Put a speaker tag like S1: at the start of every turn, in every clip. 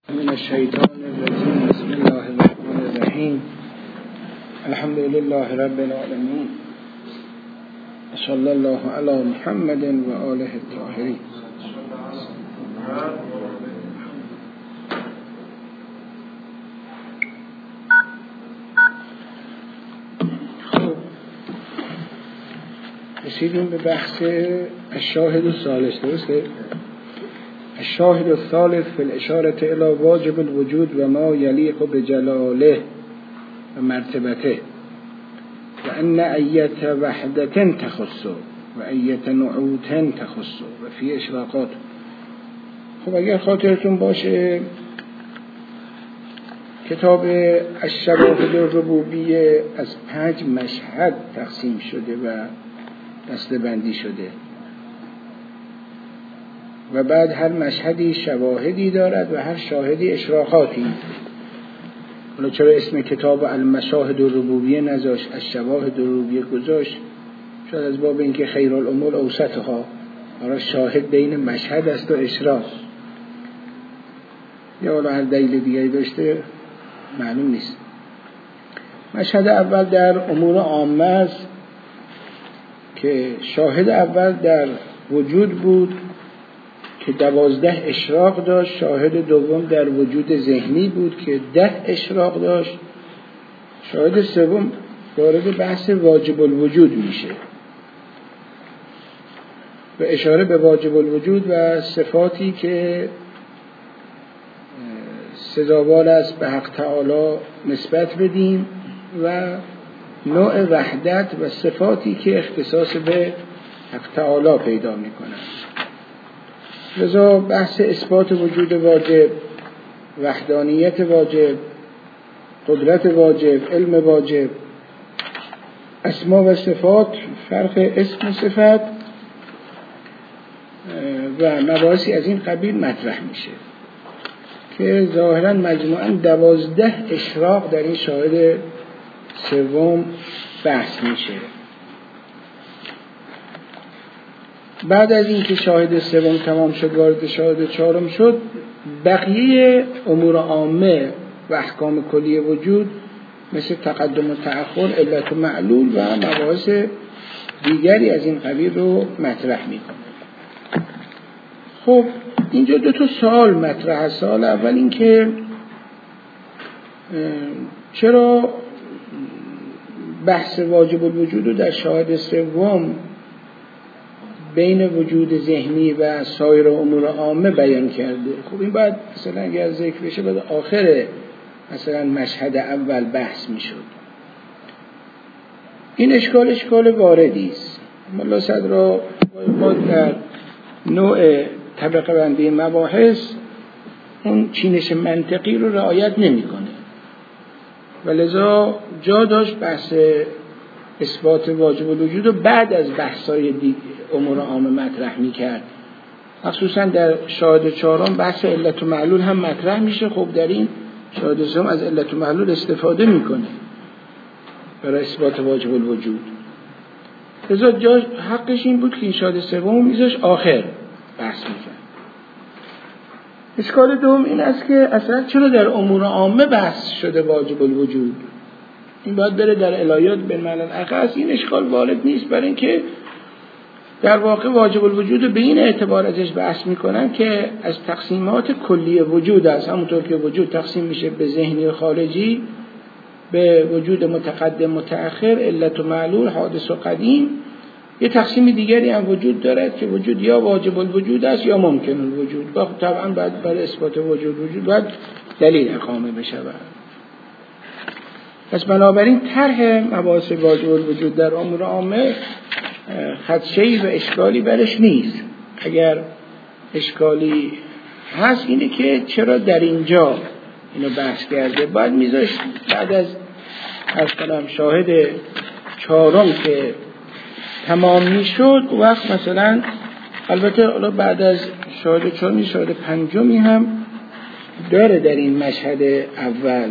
S1: من الشیطان الرجیم بسم الله الرحمن الرحیم الحمد لله رب العالمین صلی الله علی محمد و آله الطاهرین. خب رسیدیم به بحث الشاهد الثالث، درسته؟ الشاهد الثالث في الاشارة الى واجب الوجود و ما یلیق بجلاله و مرتبته و ان ایت وحدة تخص و ایت نعوت تخص و فی اشراقات. خب اگر خاطرتون باشه کتاب الشواهد الربوبیه از 5 مشهد تقسیم شده و دسته‌بندی شده و بعد هر مشهدی شواهدی دارد و هر شاهدی اشراقاتی. حالا چرا اسم کتاب المشاهد الربوبیه نذاشت، الشواهد الربوبیه گذاشت؟ شاید از باب اینکه خیر الامور اوسطها، برای شاهد بین مشهد است و اشراق، یا حالا هر دلیل دیگری داشته معلوم نیست. مشهد اول در امور عامه است که شاهد اول در وجود بود که 12 اشراق داشت، شاهد دوم در وجود ذهنی بود که 10 اشراق داشت، شاهد سوم وارد بحث واجب الوجود میشه و اشاره به واجب الوجود و صفاتی که سزاوار است به حق تعالی نسبت بدیم و نوع وحدت و صفاتی که اختصاص به حق تعالی پیدا میکنند. لذا بحث اثبات وجود واجب، وحدانیت واجب، قدرت واجب، علم واجب، اسما و صفات، فرق اسم و صفت و مباحثی از این قبیل مطرح میشه که ظاهرا مجموعاً 12 اشراق در این شاهد سوم بحث میشه. بعد از اینکه شاهد سوم تمام شد وارد شاهد چهارم شد، بقیه امور عامه و احکام کلی وجود مثل تقدم و تأخر، علت و معلول و مباحث دیگری از این قبیل رو مطرح میکنه. خب اینجا 2 سوال مطرح است. سوال اول این که چرا بحث واجب الوجود رو در شاهد سوم بین وجود ذهنی و سایر امور عامه بیان کرده؟ خب این بعد مثلا اگر ذکر بشه بعد آخر مثلا مشهد اول بحث میشد. این اشکال واردی است. ملا صدرا ما در نوع طبقه بندی مباحث اون چینش منطقی رو رعایت نمیکنه و لذا جا داشت بحث اثبات واجب الوجود رو بعد از بحث‌های امور عامه مطرح می‌کرد. مخصوصا در شاهد چهارم بحث علت و معلول هم مطرح میشه. خب در این شاهد سوم از علت و معلول استفاده میکنه برای اثبات واجب الوجود. لذا جا حقش این بود که این شاهد سوم میذاش آخر بحث می‌کرد. اشکال دوم این است که اصلا چرا در امور عامه بحث شده واجب الوجود؟ این باید بره در الایات بالمعنی الاخص. این اشکال وارد نیست، برای اینکه در واقع واجب الوجود رو به این اعتبار ازش بحث میکنن که از تقسیمات کلی وجود است. همونطور که وجود تقسیم میشه به ذهنی و خارجی، به وجود متقدم متأخر، علت و معلول، حادث و قدیم، یه تقسیم دیگری هم وجود دارد که وجود یا واجب الوجود است یا ممکن الوجود. و طبعا بعد برای اثبات وجود باید دلیل اقامه بشه. پس بنابراین طرح مباحث واجب الوجود در امور عامه خدشه‌ای و اشکالی برش نیست. اگر اشکالی هست اینه که چرا در اینجا اینو بحث کرده. باید میذاشت بعد از مثلا شاهد چهارم که تمام میشد وقت مثلا، البته بعد از شاهد چهارمی شاهد پنجمی هم داره در این مشهد اول.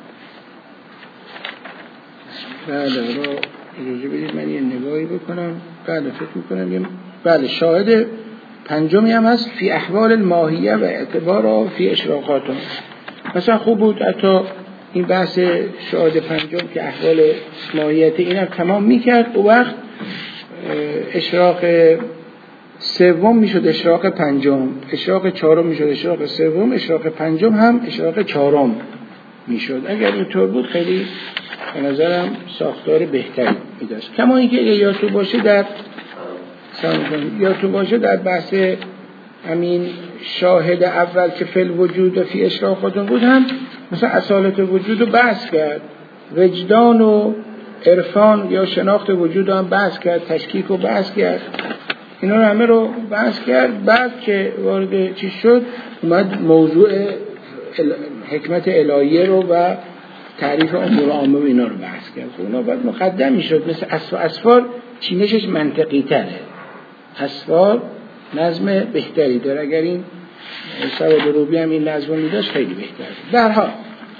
S1: بله را اجازه بدید من یه نگاهی بکنم. بله فکر میکنم بله شاهد پنجمی هم هست فی احوال الماهیه و اعتبار و فی اشراقاتون. مثلا خوب بود حتی این بحث شاهد پنجم که احوال ماهیت این هم تمام میکرد، و وقت اشراق سوم میشد اشراق پنجم، اشراق چهارم میشد اشراق سوم، اشراق پنجم هم اشراق چهارم میشد. اگر اینطور بود خیلی به نظرم ساختار بهتری میداشت. کما اینکه یادتون باشه در بحث همین شاهد اول که فی الوجود و فی اشراقاتون بود هم مثلا اصالت وجود رو بحث کرد، وجدان و عرفان یا شناخت وجود رو هم بحث کرد، تشکیک رو بحث کرد، اینا رو همه رو بحث کرد. بعد که وارد چی شد اومد موضوع حکمت الهیه رو و تعریف امور عامه و اینا رو بحث کرد. اونا باید مقدم میشد. مثل اسفار چینشش منطقی تره، اسفار نظم بهتری داره. اگر این سواد روبی هم این نظم میداشت خیلی بهتر. در حال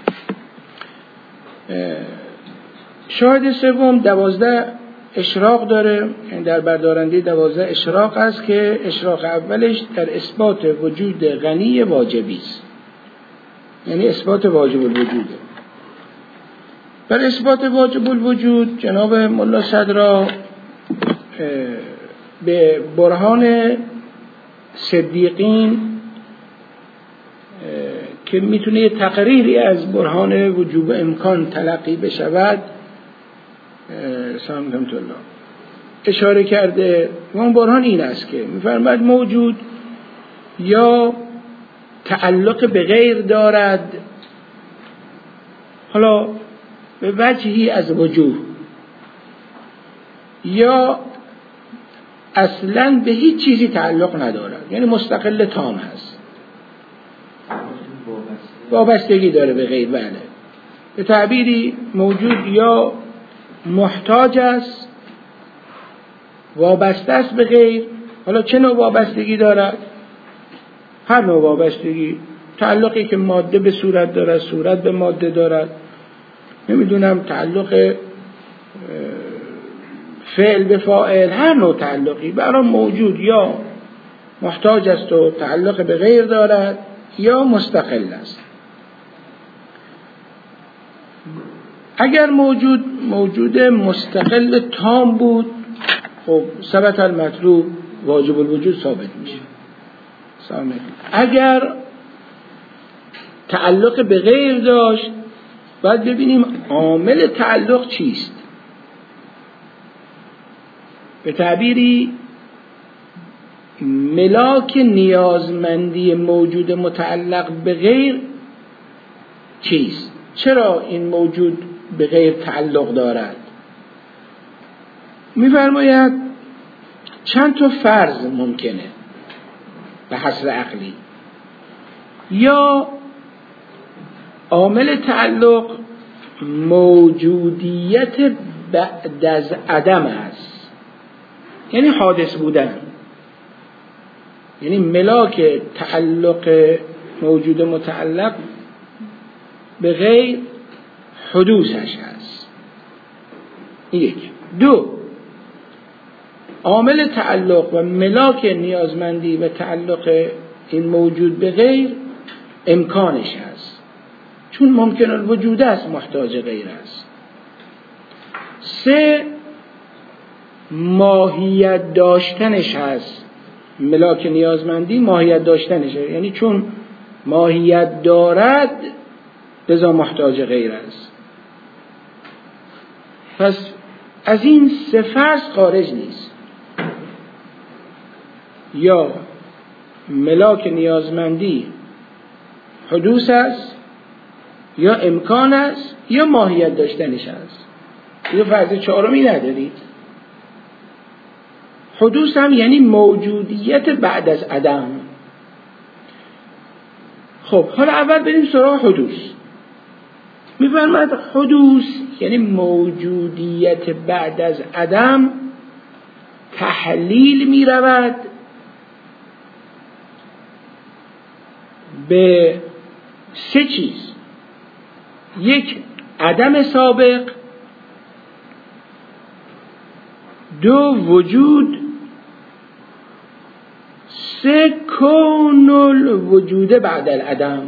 S1: شاهد سوم 12 اشراق داره، یعنی در بردارنده 12 اشراق است که اشراق اولش در اثبات وجود غنی واجبی است، یعنی اثبات واجب الوجوده. بر اثبات واجب الوجود جناب ملا صدرا به برهان صدیقین که میتونه تقریری از برهان وجوب امکان تلقی بشود سلام الله اشاره کرده. و اون برهان این است که میفرماید موجود یا تعلق به غیر دارد، حالا به وجهی از وجوه، یا اصلاً به هیچ چیزی تعلق ندارد، یعنی مستقل تام هست، وابستگی داره به غیر. بله، به تعبیری موجود یا محتاج است، وابسته است به غیر. حالا چه نوع وابستگی دارد؟ هر نوع وابستگی، تعلقی که ماده به صورت دارد، صورت به ماده دارد، نمیدونم تعلق فعل به فاعل، هر نوع تعلقی برای موجود یا محتاج است و تعلق به غیر دارد یا مستقل است. اگر موجود مستقل تام بود، خب ثبت المطلوب واجب الوجود ثابت میشه. اگر تعلق به غیر داشت، باید ببینیم عامل تعلق چیست. به تعبیری ملاک نیازمندی موجود متعلق به غیر چیست؟ چرا این موجود به غیر تعلق دارد؟ می‌فرماید چند تا فرض ممکنه به حسب عقلی. یا عامل تعلق موجودیت بعد از عدم است، یعنی حادث بودن، یعنی ملاک تعلق موجود متعلق به غیر حدوثش هست. یک. دو، عامل تعلق و ملاک نیازمندی و تعلق این موجود به غیر امکانش هست، چون ممکن الوجود است، محتاج غیر است. سه، ماهیت داشتنش هست. ملاک نیازمندی ماهیت داشتنش هست، یعنی چون ماهیت دارد لذا محتاج غیر است. پس از این سه فرض خارج نیست. یا ملاک نیازمندی حدوث است، یا امکان است، یا ماهیت داشتنش است. یه فرض چهارمی ندارید. حدوث هم یعنی موجودیت بعد از عدم. خب حالا اول بریم سراغ حدوث. می‌فرماید حدوث یعنی موجودیت بعد از عدم تحلیل می‌رود به سه چیز. یک، عدم سابق. دو، وجود. سه کون الوجود بعد العدم.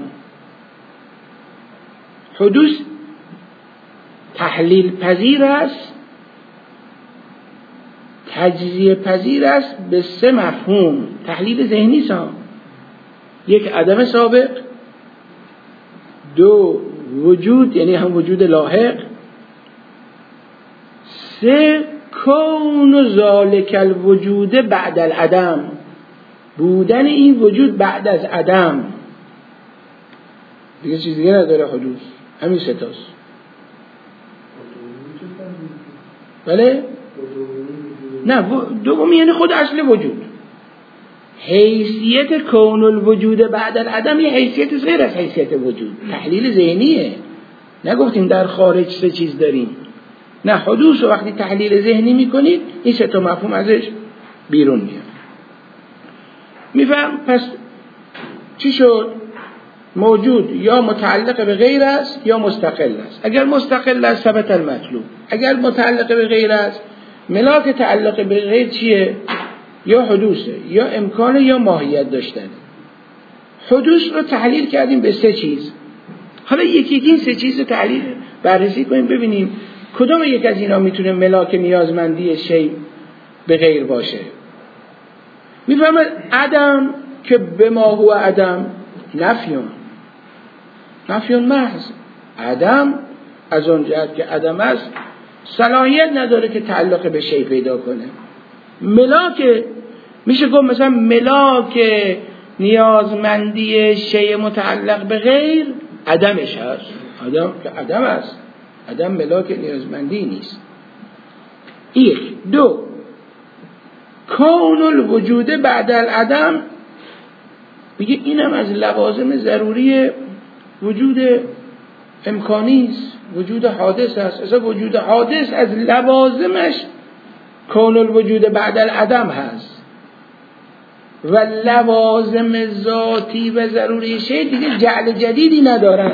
S1: حدوث تحلیل پذیر است، تجزیه پذیر است به سه مفهوم. تحلیل ذهنی سام، یک عدم سابق، دو وجود یعنی هم وجود لاحق، سه کون ذالک الوجود بعد العدم، بودن این وجود بعد از عدم. دیگه چیز دیگه نداره حدوث، همین سه تاست. بله؟ نه، دومی یعنی خود اصل وجود. حیثیت کون الوجود بعد العدم یه حیثیت غیر از حیثیت وجود، تحلیل ذهنیه. نگفتیم در خارج سه چیز داریم. نه، حدوث رو وقتی تحلیل ذهنی میکنید این سه تا مفهوم ازش بیرون میاد. میفهم؟ پس چی شد؟ موجود یا متعلق به غیر است یا مستقل است. اگر مستقل است ثبت المطلوب، اگر متعلق به غیر است ملاک تعلق به غیر چیه؟ یا حدوثه، یا امکانه، یا ماهیت داشتن. حدوث رو تحلیل کردیم به سه چیز. حالا یکی این سه چیز رو تحلیل بررسی کنیم ببینیم کدام یک از اینا میتونه ملاک نیازمندی شیء به غیر باشه. میفهمد عدم که به ما هو عدم نفیون محض. عدم از اون جهت که عدم است صلاحیت نداره که تعلق به شیء پیدا کنه. ملاک میشه گفت مثلا ملاک نیازمندی شیء متعلق به غیر عدمش هست. عدم که عدم است، عدم ملاک نیازمندی نیست. یک. دو، کون الوجود بعد العدم، میگه اینم از لوازم ضروری وجود امکانی است، وجود حادث است. اصلا وجود حادث از لوازمش کون الوجود بعد العدم هست و لوازم ذاتی و ضروری شیء دیگه جعل جدیدی ندارن.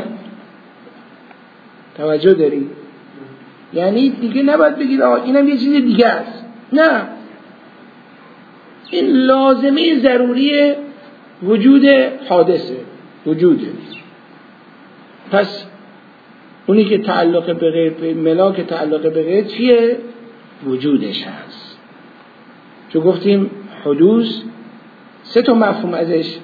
S1: توجه داری؟ یعنی دیگه نباید بگید آقا اینم یه چیز دیگه است. نه، این لازمه ضروری وجود حادثه، وجوده. پس اونی که تعلق به غیر، ملاک تعلق به غیر چیه؟ وجودش هست. چون گفتیم حدوث سه تا مفهوم ازش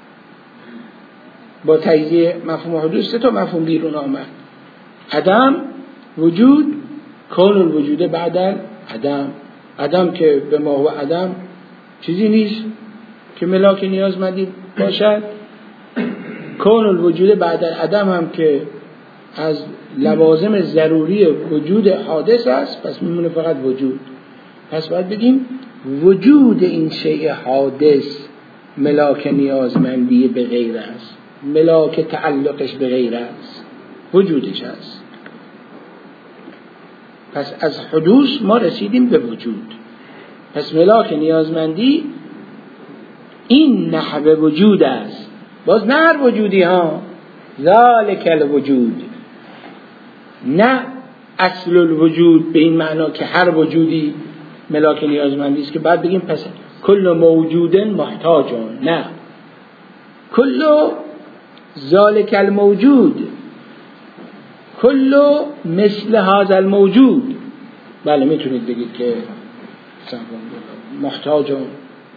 S1: با تجزیه مفهوم حدوث سه تا مفهوم بیرون آمد: عدم، وجود، کون الوجود بعد عدم. عدم که به ما هو عدم چیزی نیست که ملاک نیازمندی باشد. کون الوجود بعد عدم هم که از لوازم ضروری وجود حادث است، پس میمونه فقط وجود. پس باید بگیم وجود این شیء حادث ملاک نیازمندی به غیر است، ملاک تعلقش به غیر است، وجودش است. پس از حدوث ما رسیدیم به وجود. پس ملاک نیازمندی این نحو وجود است. باز نه هر وجودی ها، ذالک الوجود، نه اصل الوجود به این معنا که هر وجودی ملاک نیازمندی است که بعد بگیم پس کل موجود محتاجون. نه، کل ذالک الموجود، کل مثل هذا الموجود. بله میتونید بگید که محتاجون.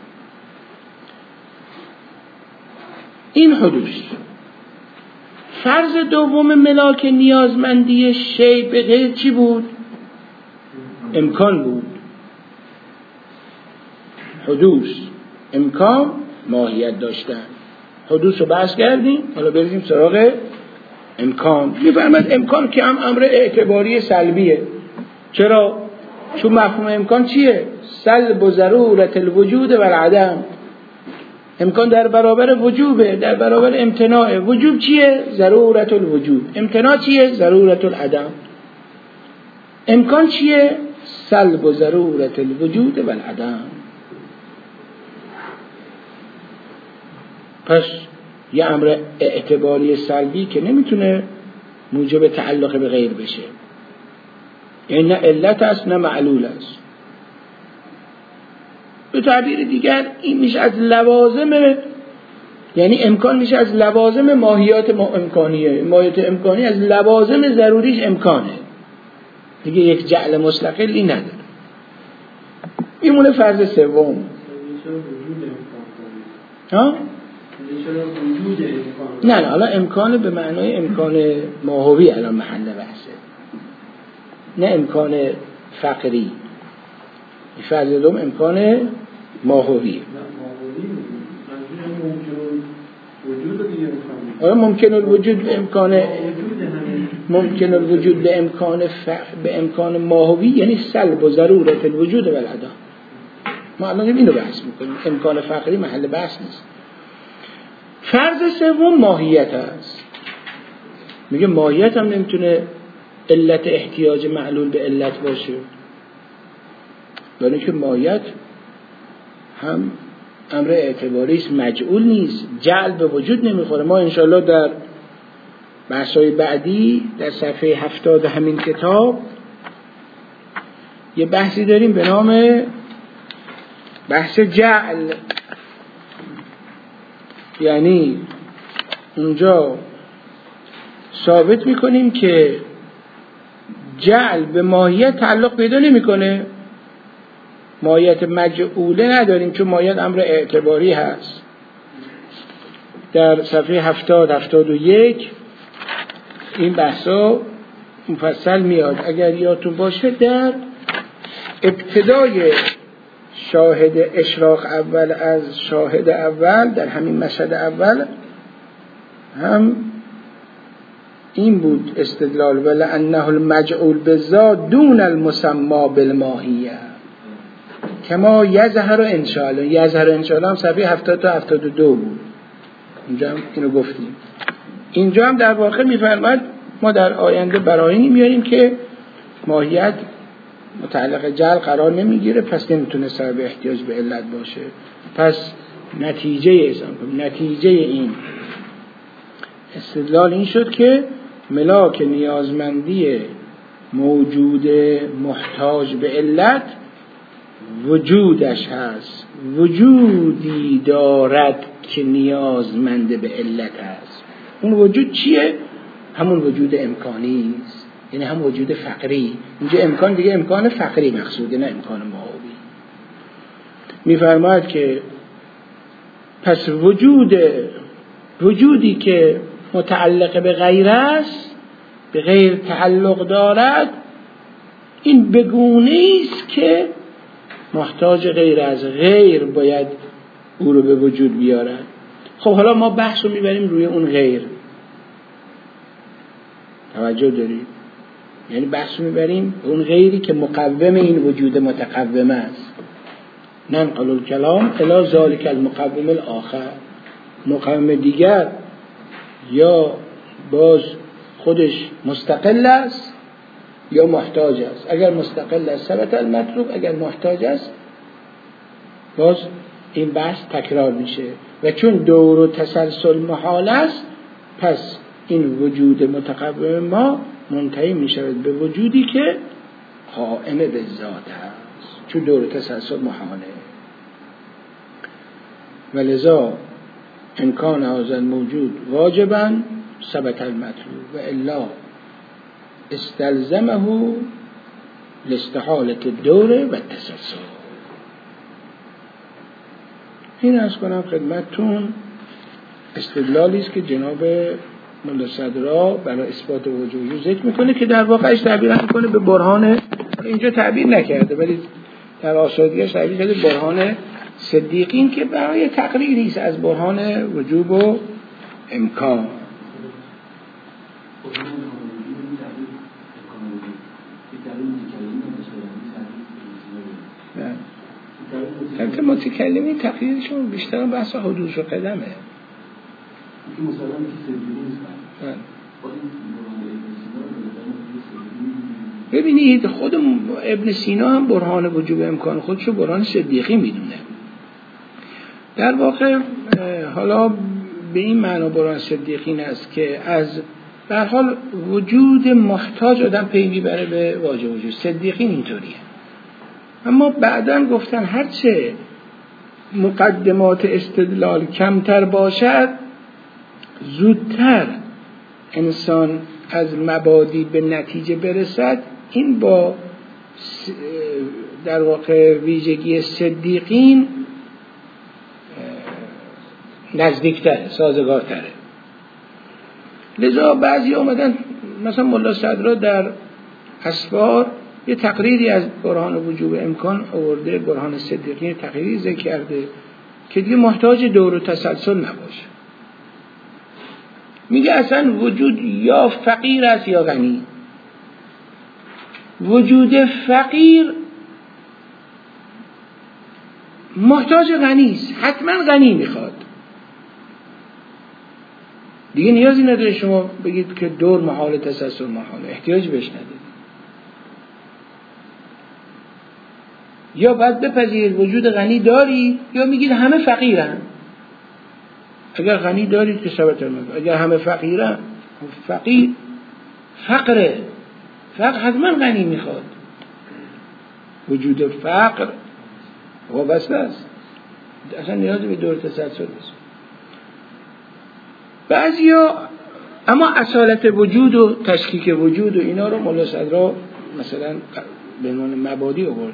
S1: این حدوث. فرض دوم ملاک نیازمندی شیء به غیر چی بود؟ امکان بود. حدوث، امکان، ماهیت داشتن. حدوث رو بحث کردیم، حالا بریم سراغ امکان. می‌فرماید امکان که هم امر اعتباری سلبیه. چرا؟ چون مفهوم امکان چیه؟ سلب و ضرورت الوجود و العدم. امکان در برابر وجوبه، در برابر امتناعه. وجوب چیه؟ ضرورت الوجود. امتناع چیه؟ ضرورت العدم. امکان چیه؟ سلب و ضرورت الوجود و العدم. پس یه امر اعتباری سلبی که نمیتونه موجب تعلق به غیر بشه، یعنی نه علت است نه معلول است. به تعبیر دیگر این میشه از لوازم، یعنی امکان میشه از لوازم ماهیات امکانیه. ماهیات امکانی از لوازم ضروریش امکانه دیگه، یک جعل مستقلی نداره. میمونه فرض سوم. ها؟ نه حالا امکان به معنای امکان ماهوی الان محل بحثه، نه امکان فقری. فرض دوم امکان ماهوی. آیا ممکن الوجود به امکان ممکن الوجود به امکان ماهوی یعنی سلب و ضرورت الوجود و العدم. ما الان اینو بحث میکنیم، امکان فقری محل بحث نیست. فرض سوم ماهیت است. میگه ماهیت هم نمیتونه علت احتیاج معلول به علت باشه، یعنی که ماهیت هم امر اعتباری است، مجعول نیست، جعل به وجود نمیخوره. ما انشاءالله در بحث‌های بعدی در صفحه 70 همین کتاب یه بحثی داریم به نام بحث جعل، یعنی اونجا ثابت میکنیم که جعل به ماهیت تعلق پیدا نمیکنه، ماهیت مجعوله نداریم چون ماهیت امر اعتباری هست. در صفحه 70-71 این بحثا مفصل میاد. اگر یادتون باشه در ابتدای شاهد اشراق اول از شاهد اول در همین مشهد اول هم این بود استدلال ولأنه المجعول بالذات دون المسمى بالماهیه کما یظهر انشاءالله. یظهر انشاءالله هم صفحه 70 تا 72 بود، اینجا هم اینو گفتیم. اینجا هم در واقع میفرماد ما در آینده برایینی میاریم که ماهیت متعلق جعل قرار نمیگیره، پس نمیتونه سبب احتیاج به علت باشه. پس نتیجه این استدلال این شد که ملاک نیازمندی موجود محتاج به علت وجودش هست، وجودی دارد که نیازمند به علت هست. اون وجود چیه؟ همون وجود امکانی است، یعنی هم وجود فقری. اینجا امکان دیگه امکان فقری مقصوده، نه امکان ماهوی. میفرماید که پس وجودی که متعلق به غیر است، به غیر تعلق دارد، این بگونه است که محتاج غیر از غیر باید او رو به وجود بیارد. خب حالا ما بحث رو میبریم روی اون غیر، توجه دارید؟ یعنی بحث رو میبریم اون غیری که مقوم این وجود متقوم است. ننقل الکلام الی ذلک المقوم الاخر. مقوم دیگر یا باز خودش مستقل است یا محتاج است. اگر مستقل است ثبت المطلوب، اگر محتاج است باز این بحث تکرار میشه. و چون دور و تسلسل محال است، پس این وجود متقوم ما منتهی میشود به وجودی که قائم به ذات هست، چون دور و تسلسل محاله. ولذا امکان هذا موجود واجبا ثبت المطلوب و الا استلزمه لاستحالة الدور و التسلسل. این از کنم خدمتتون استدلالی است که جناب ملا صدرا برای اثبات وجود ذکر میکنه که در واقعش تعبیر میکنه به برهان، اینجا تعبیر نکرده ولی در آثاریش تعبیر کرده برهان صدیقین که برای تقریری است از برهان وجوب و امکان. البته متکلمین تقریرشون بیشتر بحث حدوث و قدمه. ببینید خود ابن سینا هم برهان وجوب امکان خودشو برهان صدیقی میدونه. در واقع حالا به این معنا برهان صدیقین است که از در حال وجود محتاج آدم پی میبره به واجب وجود. صدیقین اینطوریه. اما بعداً گفتن هرچه مقدمات استدلال کمتر باشد زودتر انسان از مبادی به نتیجه برسد. این با در واقع ویژگی صدیقین نزدیکتره، سازگارتره. لذا بعضی اومدن مثلا ملا صدرا در اسفار یه تقریری از برهان وجوب امکان آورده، برهان صدیقین تقریری ذکر کرده که دیگه محتاج دور و تسلسل نباشه. میگه اصلا وجود یا فقیر است یا غنی. وجود فقیر محتاج غنی است، حتما غنی میخواد. دیگه نیازی نداره شما بگید که دور محال تسلسل محال، احتیاج بهش ندید. یا باید بپذیرید وجود غنی داری یا میگید همه فقیرن. اگر غنی دارید که ثبت المنفعه، اگر همه فقیرن، فقیر فقر حتما غنی میخواد. وجود فقر وابسته است، اصلا نیاز به دور تسلسل نیست. بعضیا اما اصالت وجود و تشکیک وجود و اینا رو ملا صدرا مثلا به عنوان مبادی آورده.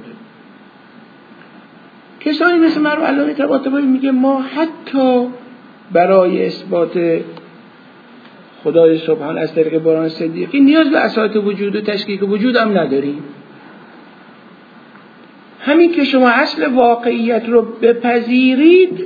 S1: کسانی مثل مرحوم علامه طباطبایی میگه ما حتی برای اثبات خدای سبحان از طریق برهان صدیقی نیاز به اصالت وجود و تشکیک وجود هم نداریم. همین که شما اصل واقعیت رو بپذیرید،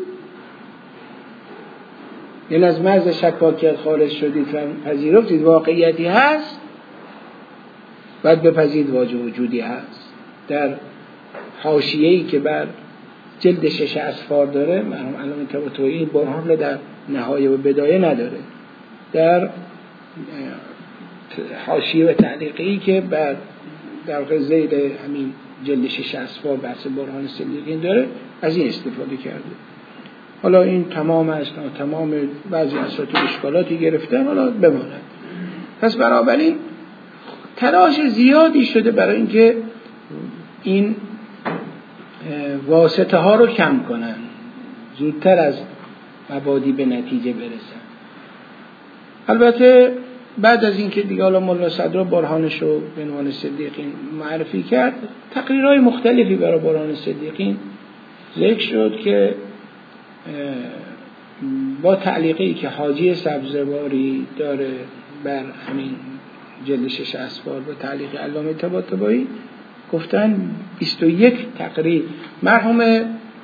S1: یعنی از مرز شکاکیت خارج شدید و پذیرفتید واقعیتی هست، باید بپذیرید واجب وجودی هست. در حاشیه‌ای که بر جلد 6 اسفار داره مرحوم علامه طباطبایی این برهان رو در نهایه و بدایه نداره. در حاشیه و تعلیقی که بر در واقع زیر همین جلد 6 اسفار بحث برهان صدیقین داره از این استفاده کرده. حالا این تمام است، تمام بعضی اساطیر اشکالاتی گرفتن، حالا بماند. پس بنابراین تلاش زیادی شده برای اینکه این واسطه ها رو کم کنن، زودتر از مبادی به نتیجه برسن. البته بعد از اینکه دیگه حالا ملا صدرا برهانش رو به عنوان صدیقین معرفی کرد، تقریرهای مختلفی برای برهان صدیقین ذکر شد که با تعلیقی که حاجی سبزواری داره بر همین جلد 6 اسفار با تعلیق علامه طباطبایی گفتن 21 تقریر. مرحوم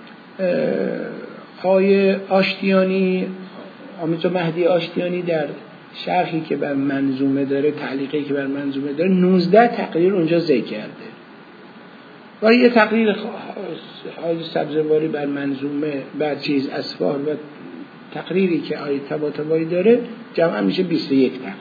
S1: آقای آشتیانی، آمیتا مهدی آشتیانی در شرحی که بر منظومه داره، تعلیقی که بر منظومه داره، 19 تقریر اونجا ذکر کرده. و یه تقریر حاجی سبزواری بر منظومه بر چیز اسفار و تقریری که آقای طباطبایی داره جمعا میشه 21 تقریر.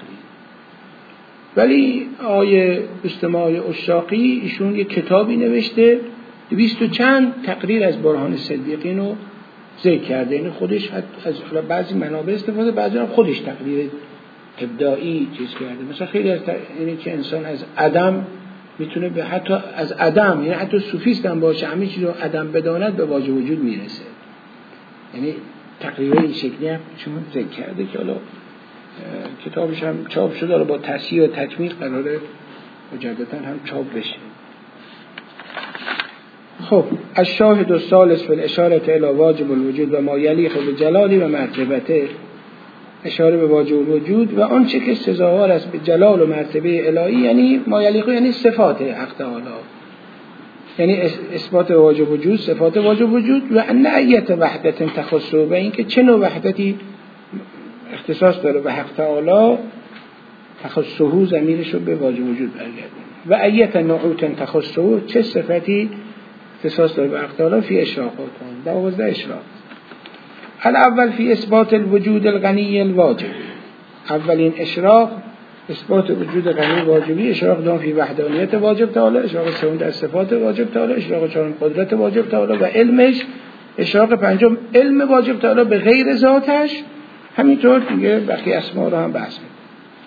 S1: ولی آقای اجتماعی اشاقی ایشون یک کتابی نوشته 200 و چند تقریر از برهان صدیقین رو ذکر کرده. یعنی خودش از بعضی منابع استفاده، بعضی هم خودش تقریر ابداعی چیز کرده. مثلا خیلی از یعنی که انسان از عدم میتونه به حتی از عدم، یعنی حتی صوفیست هم باشه همه چیز رو عدم بداند به واجب وجود میرسه. یعنی تقریبا این شکلی هم چون ذکر کرده که حالا کتابش هم چاپ شده، با تصحیح و تکمیل قراره مجددا هم چاپ بشه. خب الشاهد الثالث فی الاشاره الی واجب الوجود و ما یلیق بجلالی و مرتبته، اشاره به واجب الوجود و آنچه که سزاوار است به جلال و مرتبه الهی، یعنی ما یلیق یعنی صفات حق تعالی، یعنی اثبات واجب وجود، صفات واجب وجود و ان ایت وحدت تخص، و اینکه چه نوع وحدتی اختصاص داره به حق تعالی، تخصصه ضمیرش رو به واجب وجود برگردونه. و ایت نعوت تخصصه، چه صفتی اختصاص داره به حق تعالی، فی اشراقات، 12 اشراق. الاول فی اثبات الوجود الغنی الواجب، اولین اشراق اثبات وجود غنی واجبی، اشراق دوم فی وحدانیت واجب تعالی، اشراق سوم در صفات واجب تعالی، اشراق چهارم قدرت واجب تعالی و علمش، اشراق پنجم علم واجب تعالی به غیر ذاتش. همینطور دیگه بقیه اسما رو هم بحث می‌کنیم.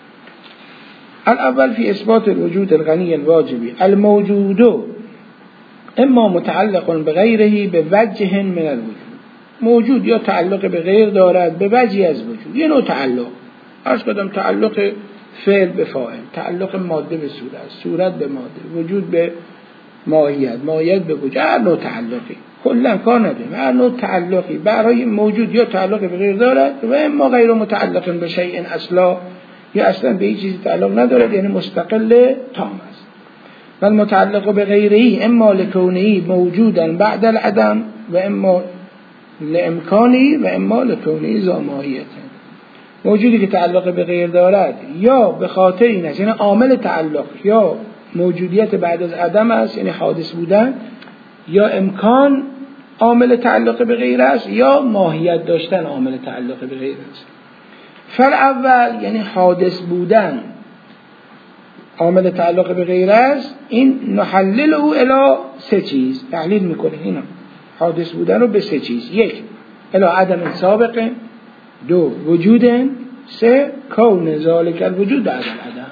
S1: الاول فی اثبات الوجود الغنی الواجبی الموجود اما متعلق بغیره به وجه من الوجود، موجود یا تعلق به غیر دارد به وجهی از وجود، یه نوع تعلق، عرض کردم تعلق فعل به فاعل، تعلق ماده به صورت، صورت به ماده، وجود به ماهیت، ماهیت به وجود، هر نوع تعلقی کلا کار نداریم، هر نوع تعلقی برای موجود یا تعلق به غیر دارد و اما غیر متعلق به شیء اصلا، یا اصلا به هیچ چیزی تعلق ندارد، یعنی مستقل تام است. و المتعلق به غیره اما لکونه موجودا بعد العدم و اما لامکانی و اما لکونه ذا ماهیت. موجودی که تعلق به غیر دارد یا به خاطر این است، یعنی عامل تعلق یا موجودیت بعد از عدم است، یعنی حادث بودن، یا امکان عامل تعلق به غیر است، یا ماهیت داشتن عامل تعلق به غیر است. فالاول یعنی حادث بودن عامل تعلق به غیر است، این نحلل او الی سه چیز، تحلیل میکنه اینا حادث بودن رو به سه چیز: یک الی عدم سابقه، دو وجود، سه کون ذالک الوجود بعد العدم.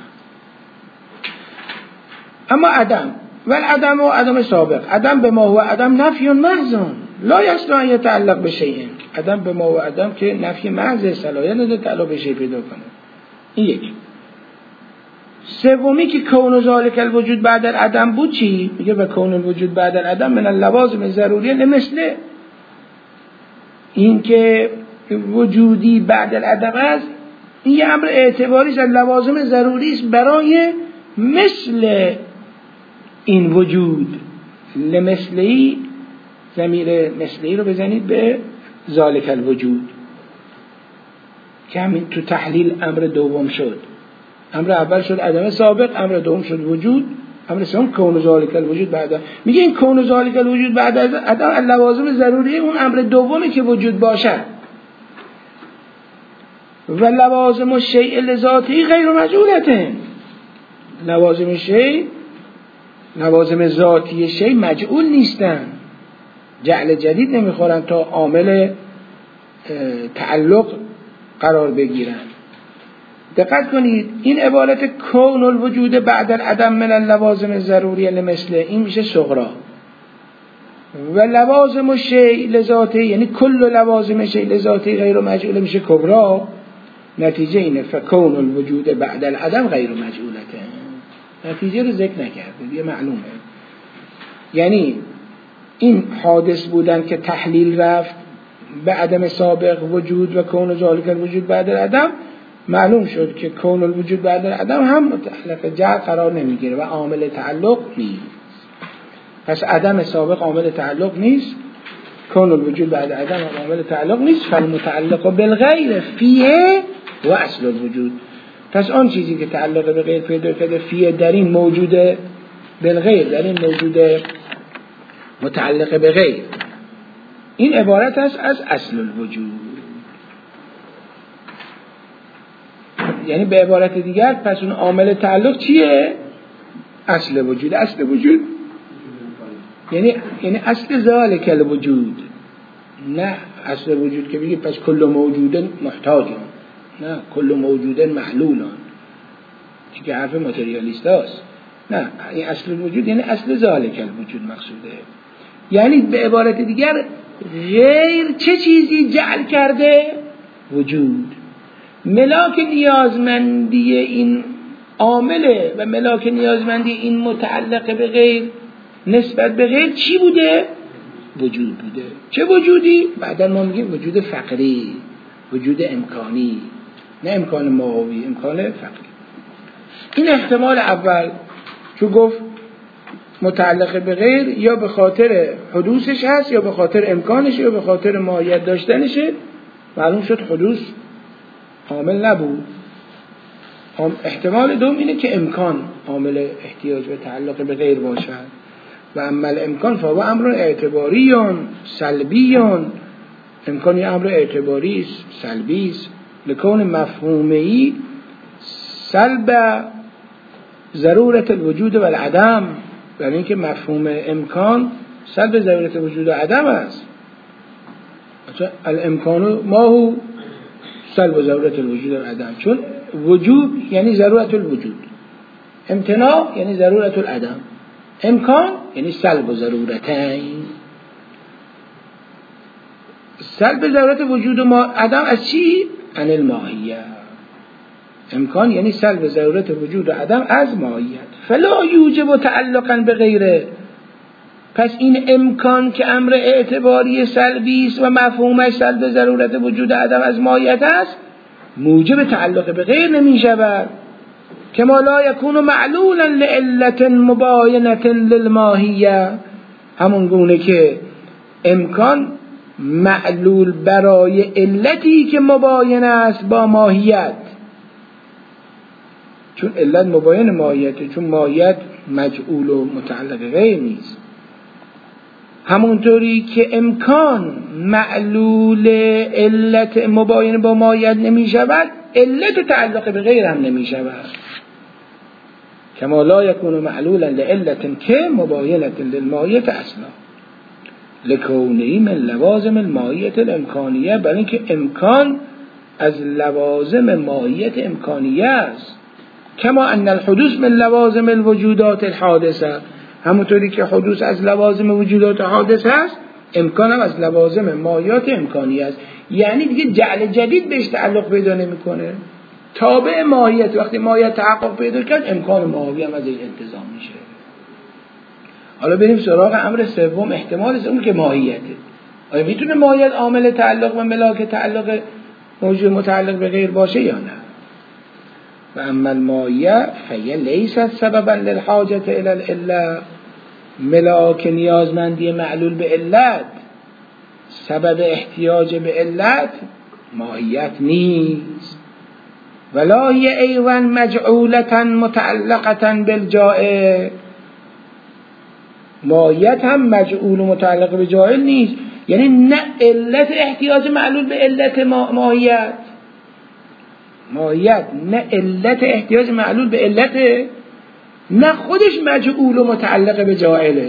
S1: اما عدم و العدم و عدم سابق، عدم به ما هو عدم نفی محض لا یصلح ان یتعلق بشیء، عدم به ما هو عدم که نفی محض، صلاحیت نداره تعلق به شیء پیدا کنه. این یک. سومی که کون ذالک الوجود بعد العدم بود چی؟ میگه و کون الوجود بعد العدم من اللوازم ضروریه لمثل، این که وجودی بعد العدم است، این یه امر اعتباری است، لوازم ضروری است برای مثل این وجود. لمثلی، ضمیر مثلی رو بزنید به ذالک الوجود که همین تو تحلیل امر دوم شد. امر اول شد عدم سابق، امر دوم شد وجود، امر سوم کون ذالک الوجود بعد. میگه این کون ذالک الوجود بعد از عدم لوازم ضروری اون امر دومی که وجود باشد و لوازم الشیء لذاتی غیر مجعولته. لوازم شیء، لوازم ذاتی شیء مجعول نیستن، جعل جدید نمیخورن تا عامل تعلق قرار بگیرن. دقت کنید این عبارت کون الوجود بعد العدم من اللوازم ضروری لمثل، این میشه صغرا، و لوازم الشیء لذاتی یعنی کل لوازم شیء لذاتی غیر مجعول میشه کبرا. نتیجه اینه فکون الوجود بعد العدم غیر مجعولته. نتیجه رو ذکر نکرده، یه معلومه. یعنی این حادث بودن که تحلیل رفت به عدم سابق وجود و کون ذالک الوجود بعد العدم، معلوم شد که کون الوجود بعد العدم هم متعلق جعل قرار نمیگیره و عامل تعلق نیست. پس عدم سابق عامل تعلق نیست، کون الوجود بعد العدم عامل تعلق نیست. فالمتعلق بالغیر فیه و اصل الوجود. پس آن چیزی که تعلق به غیر پیدا کرده فیه در این موجود بالغیر، در این موجود متعلق به غیر، این عبارت است از اصل الوجود. یعنی به عبارت دیگر پس اون عامل تعلق چیه؟ اصل وجود. اصل وجود یعنی اصل ذالک الوجود، نه اصل وجود که بگید پس کل موجود محتاجون، نه کل موجود معلولان که حرف ماتریالیست هست. نه، این اصل وجود یعنی اصل ذالک الوجود مقصوده. یعنی به عبارت دیگر غیر چه چیزی جعل کرده؟ وجود. ملاک نیازمندی این عامله و ملاک نیازمندی این متعلق به غیر نسبت به غیر چی بوده؟ وجود بوده. چه وجودی؟ بعدا ما میگیم وجود فقری، وجود امکانی، نه امکان ماهوی، امکان فقری. این احتمال اول چون گفت متعلق به غیر یا به خاطر حدوثش هست یا به خاطر امکانش یا به خاطر ماهیت داشتنشه، معلوم شد حدوث عامل نبود. احتمال دوم اینه که امکان عامل احتیاج به تعلق به غیر باشد و اما الامکان فهو امر اعتباریون سلبیون. امکان یه امر اعتباری است، سلبی است، لکون مفهومی سلب ضرورت الوجود و العدم، یعنی که مفهوم امکان سلب ضرورت وجود و عدم است. الامکان ما هو سلب ضرورت الوجود و العدم، چون وجود یعنی ضرورت الوجود، امتناع یعنی ضرورت العدم، امکان یعنی سلب ضرورتین. سلب ضرورت وجود ما عدم از چی؟ عن الماهیه. امکان یعنی سلب ضرورت وجود و عدم از ماهیت. فلا یوجب تعلقا به غیره. پس این امکان که امر اعتباری سلبی است و مفهومش سلب ضرورت وجود و عدم از ماهیت است، موجب تعلق به غیر نمی شود. کما لا یکون معلولا لعلت مباینة للماهیه، همون گونه که امکان معلول برای علتی که مباین است با ماهیت، چون علت مباین ماهیته، چون ماهیت مجعول و متعلق غیر نیست. همونطوری که امکان معلول علت مباین با ماهیت نمی شود، علت تعلق به غیر هم نمی شود. کما لا یکون معلولا لعلت که مباینة للماهیت اصلا لکونه من لوازم الماهیت الامکانیه، برای اینکه امکان از لوازم ماهیت امکانیه است. کما ان الحدوث من لوازم الوجودات الحادثه، همونطوری که حدوث از لوازم وجودات حادثه است، امکان هم از لوازم ماهیات امکانیه است. یعنی دیگه جعل جدید بهش تعلق پیدا نمیکنه، تابع ماهیت. وقتی ماهیت تحقق پیدا کرد، امکان ماهی هم از این انتزاع میشه. حالا بریم سراغ امر سوم، احتمال سوم که ماهیته. آیا میتونه ماهیت عامل تعلق و ملاک تعلق موجود متعلق به غیر باشه یا نه؟ و اما الماهیه فهی لیست سببا للحاجة الى العله، ملاک نیازمندی معلول به علت، سبب احتیاج به علت ماهیت نیست. ولا هی ایضا مجعولة متعلقة بالجائع، ماهیت هم مجعول و متعلق به جائل نیست. یعنی نه علت احتیاج معلول به علت ماهیت، ماهیت نه علت احتیاج معلول به علت، نه خودش مجعول و متعلق به جائله.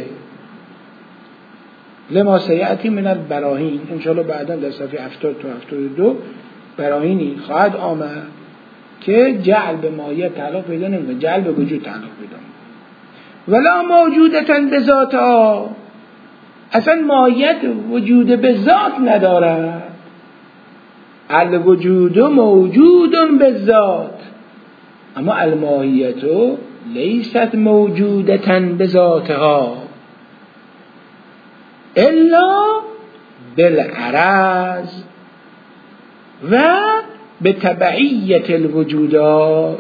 S1: لما سیأتی من البراهین، انشاءالله بعدا در صفحه 70 تا 72 براهینی خواهد آمد که جعل به ماهیت تعلق پیدا نمیکنه، جعل به وجود تعلق پیدا میکنه. ولا موجودتن به ذاتها، اصلا ماهیت وجود به ذات نداره. الوجود موجود به ذات، اما الماهیت لیست موجودتن به ذاتها الا بالعرض و به تبعیت الوجودات.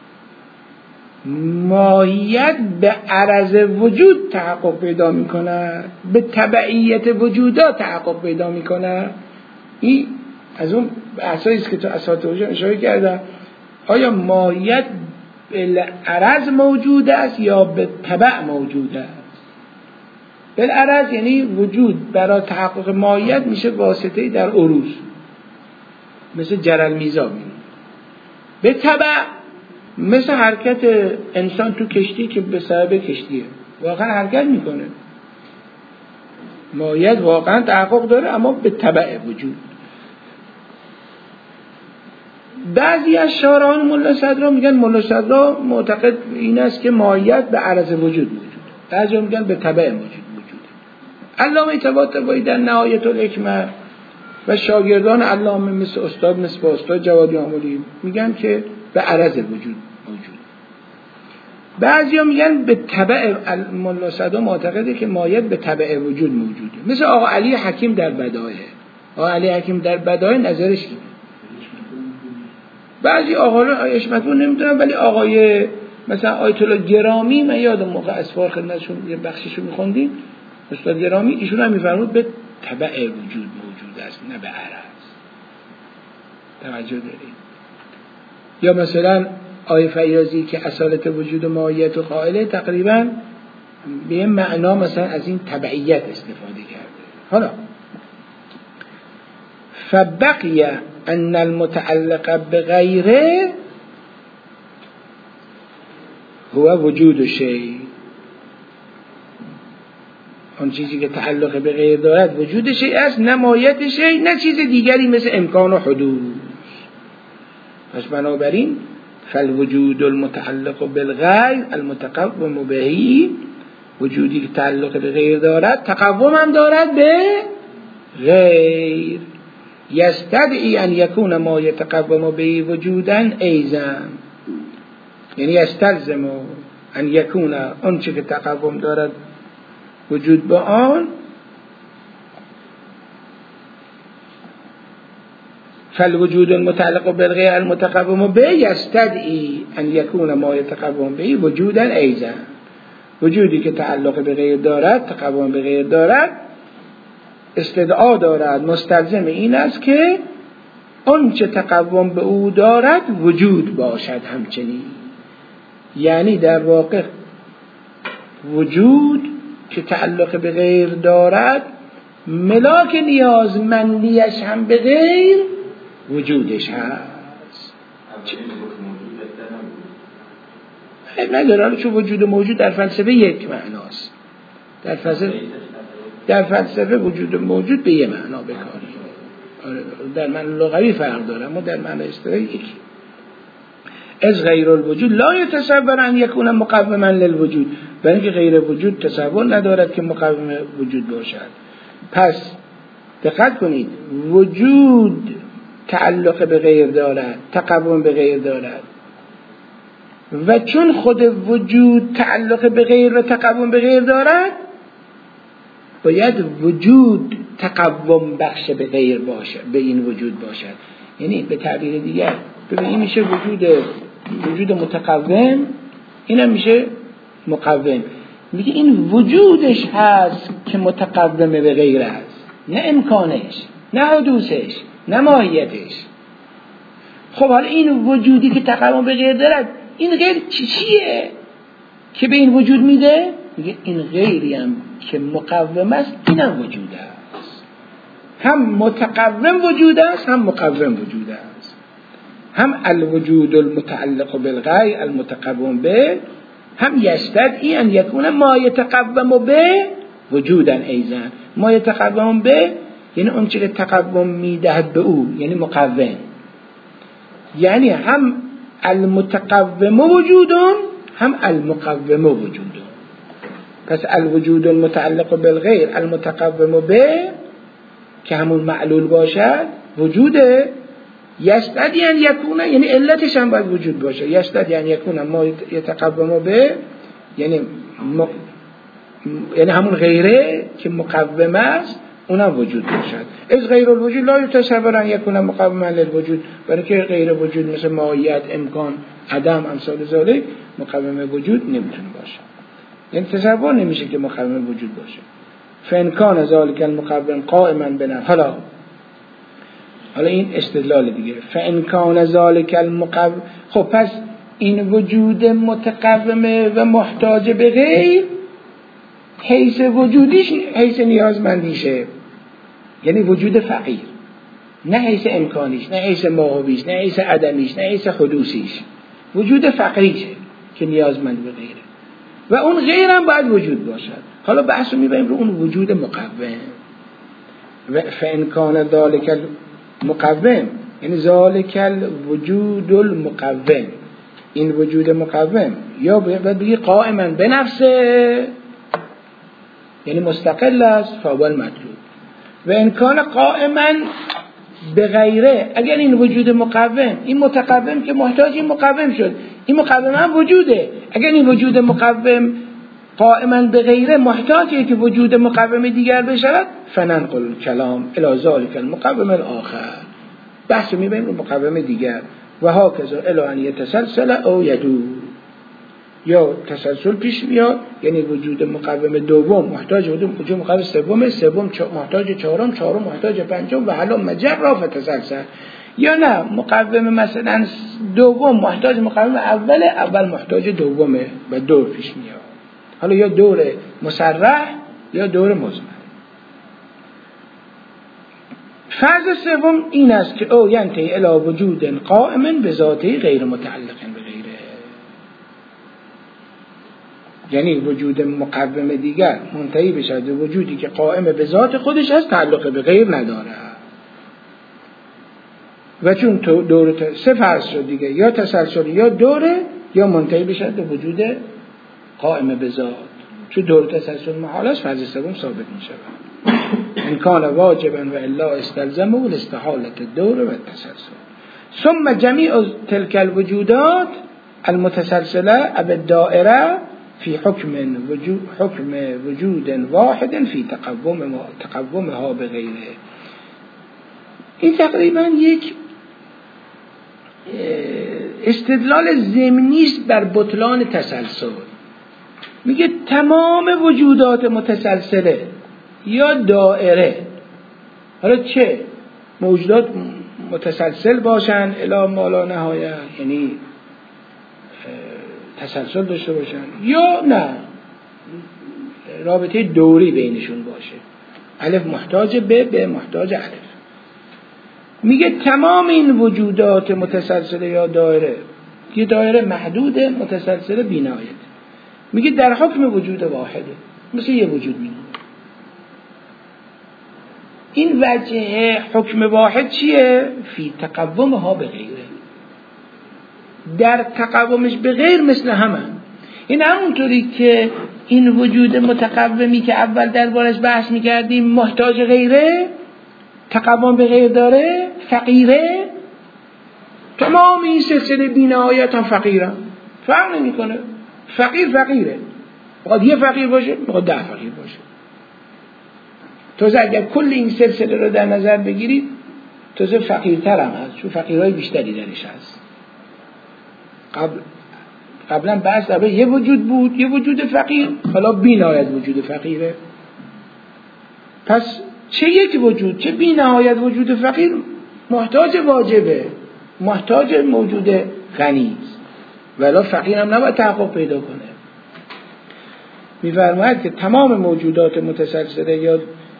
S1: ماهیت به عرض وجود تحقق پیدا میکنه، به تبعیت وجودات تحقق پیدا میکنه. این از اون بحثایی است که تو اساطیر اشاره کردم. آیا ماهیت به عرض موجود است یا به تبع موجود است؟ به عرض یعنی وجود برای تحقق ماهیت میشه واسطه‌ای در عروض، مثل جرل میزان. به تبع مثل حرکت انسان تو کشتی که به سبب کشتیه واقعا حرکت میکنه، ماهیت واقعا تحقق داره اما به تبع وجود. بعضی از شارحان ملا صدرا میگن ملا صدرا معتقد این است که ماهیت به عرض وجود موجود، بعضی میگن به تبع موجوده. علامه طباطبایی در نهایت الحکمه و شاگردان علامه مثل استاد جوادی آملی میگن که به عرض وجود موجود. بعضیا میگن به تبع. ملا صدرا معتقده که ماهیت به تبع وجود موجوده، مثل آقا علی حکیم در بدایع. آقا علی حکیم در بدایع نظرش اینه. بعضی آقایان اشمتون نمیدونم، ولی آقای مثلا آیت الله گرامی، من یادم موقع اسفار خدمتشون یه بخشیشو میخوندیم، استاد گرامی ایشون هم میفرمود به تبع وجود موجود است نه به عرض. توجه دارید؟ یا مثلا آیه فیاضی که اصالت وجود و ماهیت و قائله تقریبا به این معنا مثلا از این تبعیت استفاده کرده. حالا فبقی ان المتعلق بغیره هو وجود شیء، اون چیزی که تعلق به غیر دارد وجود شیء است، نه ماهیت شیء، نه چیز دیگری مثل امکان و حدوث. پس بنابراین فالوجود المتعلق بالغیر المتقوم بهی، وجودی که تعلق به غیر دارد تقوم هم دارد به غیر یستدعی ان یکون ما یتقوم به وجودا ایضا، یعنی یستلزم ان یکون آنچه که تقوم دارد وجود با آن، فالوجود المتعلق بالغیر المتقوم به یستدعی ان یکون ما یتقوم به وجودا ایضا، وجودی که تعلق به غیر دارد، تقوم به غیر دارد، استدعا دارد، مستلزم این است که آنچه تقوم به او دارد وجود باشد همچنین. یعنی در واقع وجود که تعلق به غیر دارد ملاک نیازمندیش هم به غیر وجودش هست. نداره، چون وجود موجود در فلسفه یک معناست، در فلسفه وجود موجود به یه معنا بکاری، در معنی لغوی فرق داره، اما در معنی اصطلاحی یکی. از غیر الوجود لا یتصور ان یکون مقوما للوجود، برای اینکه غیر وجود تصور ندارد که مقوم وجود باشد. پس دقت کنید، وجود تعلق به غیر دارد، تقوم به غیر دارد، و چون خود وجود تعلق به غیر و تقوم به غیر دارد باید وجود تقوم بخش به غیر باشد، به این وجود باشد. یعنی به تعبیر دیگر ببین این میشه وجود متقوم، این هم میشه مقوم. میگه این وجودش هست که متقوم به غیر است، نه امکانش، نه حدوثش، نه ماهیتش. خب حالا این وجودی که تقوم به غیر دارد، این غیر چیه که به این وجود میده؟ میگه این غیری هم که مقوم است، این هم وجود است. هم متقوم وجود است، هم مقوم وجود است. هم الوجود المتعلق بالغیر المتقوم به، هم یستدعی ان یکون ما یتقوم به وجودا ایضا. ما یتقوم به یعنی اون چیزی که تقوم میدهد به او، یعنی مقوم. یعنی هم المتقوم وجودون، هم المقوم وجودون. پس الوجود المتعلق بالغیر المتقوم به که همون معلول باشد وجوده، یستدعی ان یکون یعنی علتش هم باید وجود باشه. یستدعی ان یکون ما یتقوم به یعنی همون غیره که مقوم است اونم وجود باشد. از غیر الوجود لا یتصور ان یکون مقوما للوجود، برای که غیر وجود مثل ماهیت، امکان، عدم، امثال ذالک مقوم وجود نمیتونه باشه، یعنی تصور نمیشه که مقوم وجود باشه. فان کان ذلک المقوم قائما بنا، حالا این استدلال دیگه. فان کان ذلک المقوم، خب پس این وجود متقومه و محتاج به غیر حیث وجودیش حیث نیازمندیشه، یعنی وجود فقیر، نه حیث امکانیش، نه حیث ماهویش، نه حیث عدمیش، نه حیث حدوثیش، وجود فقیریشه که نیازمند به غیره و اون غیر هم باید وجود باشد. حالا بحث رو میبریم رو اون وجود مقوم. و فان کان ذلک المقوم یعنی ذلک الوجود المقوم، این وجود مقوم یا باید بگی قائما به نفسه یعنی مستقل است، فاول مطلوب. و ان کان قائما به غیره، اگر این وجود مقوم، این متقوم که محتاج این مقوم شد، این مقوم هم وجوده، اگر این وجود مقوم قائما به غیره محتاجه که وجود مقوم دیگر بشود، فننقل کلام الی ذلک المقوم الاخر، بحث میبریم رو مقوم دیگر. و هاکذا الی ان یتسلسل او یدور، یا تسلسل پیش میاد، یعنی وجود مقوم دوم محتاج وجود مقوم سوم، سوم محتاج چهارم، چهارم محتاج پنجم و حالا مجرا فتسلسل. یا نه مقوم مثلا دوم محتاج مقوم اول، اول محتاج دومه و دور پیش میاد، حالا یا دور مصرح یا دور مزمن. فرض سوم این است که او ینتهی الی وجود قائم به ذاته غیر متعلق به غیره، یعنی وجود مقوم دیگر منتهی بشد به وجودی که قائم به ذات خودش هست، تعلق به غیر نداره. و چون دور سه فرض شد دیگه، یا تسلسل یا دوره، یا منتهی بشد به وجود قائم به ذات. چون دور تسلسل محال است، فرض سوم ثابت می شود. ان کان واجبا و الا استلزمه الاستحالة الدور و التسلسل. ثم جميع تلك الوجودات المتسلسلة بالدائرة في حكم وجود واحد في تقومها بغیره. این تقریبا یک استدلال ضمنی است بر بطلان تسلسل. میگه تمام وجودات متسلسله یا دائره، حالا چه موجودات متسلسل باشن الی ما لا نهایه، یعنی تسلسل داشته باشن، یا نه رابطه دوری بینشون باشه، الف محتاج به محتاج الف. میگه تمام این وجودات متسلسل یا دایره، یه دایره محدوده متسلسل بی‌نهایت، میگه در حکم وجود واحده، مثل یه وجود میمونه. این وجه حکم واحد چیه؟ فی تقومها به غیره، در تقومش به غیر مثل همه. این همونطوری که این وجود متقومی که اول دربارش بحث میکردیم محتاج غیره، تقوم به غیر داره، فقیره، تمام این سلسله بی‌نهایت هم فقیرن، فرق نمیکنه، فقیره، باید یه فقیر باشه، باید 10 فقیر باشه. تازه اگر کل این سلسله رو در نظر بگیرید تازه فقیرتر هم هست، چون فقیرهای بیشتری درش هست. قبلا بحث در یه وجود بود، یه وجود فقیر، حالا بی‌نهایت وجود فقیره. پس چه یک وجود چه بی‌نهایت وجود فقیر محتاج واجبه، محتاج موجود غنی است، ولی فقیر هم نباید تحقق پیدا کنه. می‌فرماید که تمام موجودات متسلسله یا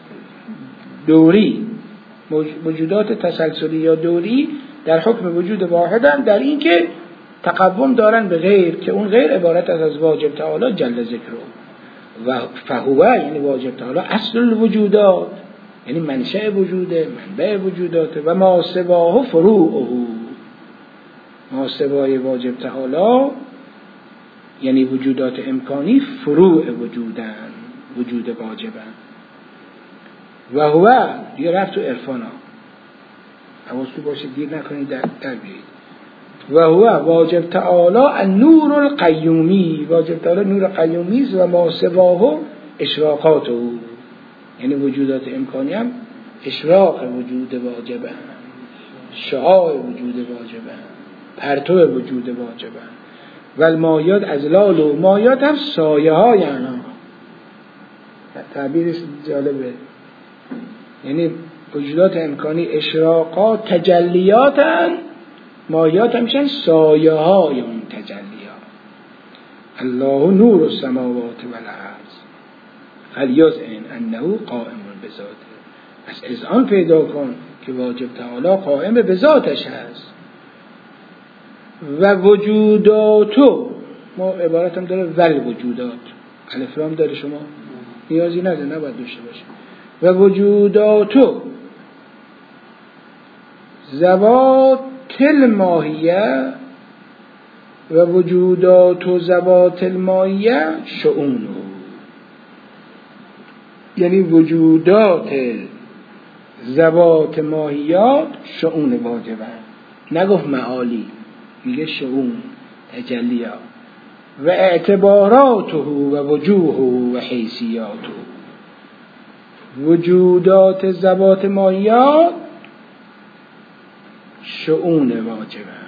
S1: دوری، موجودات تسلسلی یا دوری در حکم وجود واحدن، در این که تقوم دارن به غیر، که اون غیر عبارت از واجب تعالی جل ذکره و فهوه، یعنی واجب تعالی اصل الوجودات، یعنی منشأ وجوده، منبع وجودات، و ما سواه فروعه، ما سوای واجب تعالی یعنی وجودات امکانی فروع وجودن، وجود واجبن. و هو دیگه رفت تو عرفانا، حواستون باشه دیر نکنید در بیایید. و هو واجب تعالی النور القیومی، واجب تعالی نور قیومی است، و ما سواه اشراقاته، یعنی وجودات امکانی هم اشراق وجود واجبه، شعاع وجود واجبه، پرتو وجود واجبه. و المایات ازلال، و مایات هم سایه های، یعنی تعبیر جالبه، یعنی وجودات امکانی اشراقات تجلیاتن، مایات همیشن سایه های اون تجلیات. الله نور السماوات والارض فلیظن انه قائم بذاته. از اذعان پیدا کن که واجب تعالی قائم به ذاتش هست. و وجوداتو، ما عبارت هم داره ول وجودات، الف لام داره، شما نیازی نداره، نباید داشته باشه. و وجوداتو ذوات الماهیه، و وجودات ذوات الماهیه شؤونه، یعنی وجودات ذوات ماهیات شؤون واجبه، نگفت معالی، میگه شؤون تجلیات. و اعتباراته و وجوهه و حیثیاته، وجودات ذوات ماهیات شؤون واجبه.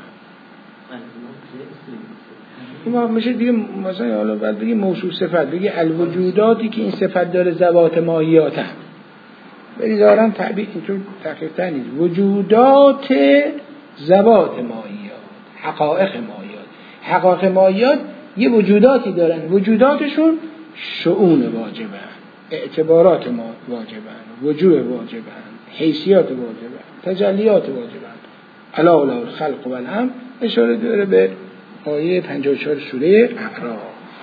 S1: ما میشه دیگه مثلا حالا بعد بگی موصوف صفت، بگی الوجوداتی که این صفت داره ذوات ماهیات هم، ولی دارن تعبیر اینطور دقیق‌تر نیست. وجودات ذوات ماهیات، حقائق ماهیات، حقائق ماهیات یه وجوداتی دارن، وجوداتشون شؤون واجبه، اعتبارات واجبه، وجوه واجبه، حیثیات واجبه، تجلیات واجبه. الا له الخلق و الامر، اشاره داره به آیه 54 سوره اعراف.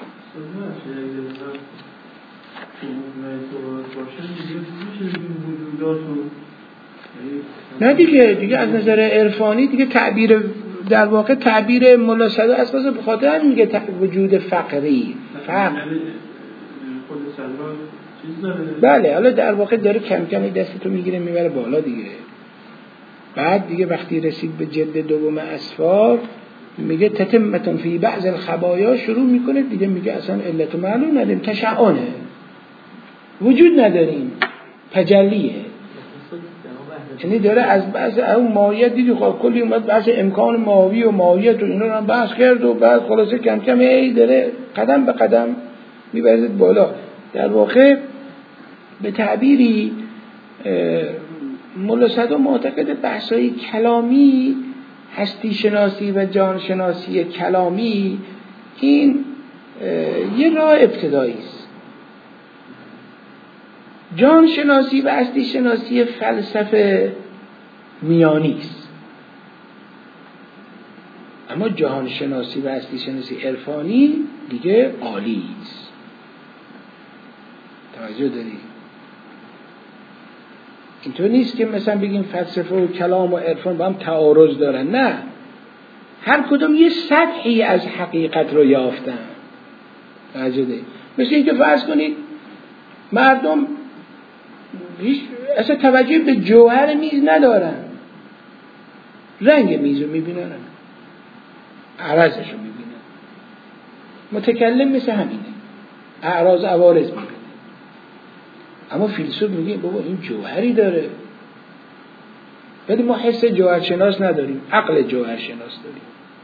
S1: نه دیگه از نظر عرفانی دیگه تعبیر، در واقع تعبیر ملا صدر اساسا به خاطر میگه وجود فقری، فقر بله، حالا در واقع داره کم کم دستتو میگیره میبره بالا دیگه. بعد دیگه وقتی رسید به جلد دوم اسفار میگه تتمتون فی بعض الخبایا، شروع میکنه دیگه میگه اصلا علت معلوم نداریم، تشعانه، وجود نداریم، تجلیه. یعنی داره از بحث اون ماهیت دیدی خب کلی اومد بحث امکان ماهی و ماهیت و اینا رو هم بحث کرد و بعد خلاصه کم کم داره قدم به قدم میبرد بالا. در واقع به تعبیری ملا صدرا معتقد بحث‌های کلامی، هستی شناسی و جان شناسی کلامی، این یه راه ابتدایی است. جان شناسی و هستی شناسی فلسفه میانی است، اما جهان شناسی و هستی شناسی عرفانی دیگه عالی است. توجه داری؟ اینطور نیست که مثلا بگیم فلسفه و کلام و عرفان با هم تعارض دارن، نه، هر کدوم یه سطحی از حقیقت رو یافتن. توجه داری؟ مثل اینکه فرض کنید مردم اصلا توجه به جوهر میز ندارن، رنگ میز رو میبینن، عرضش رو میبینن. متکلم مثل همینه، اعراض عوارض میبینه. اما فیلسوف میگه بابا این جوهری داره، ولی ما حس جوهرشناس نداریم، عقل جوهرشناس داریم.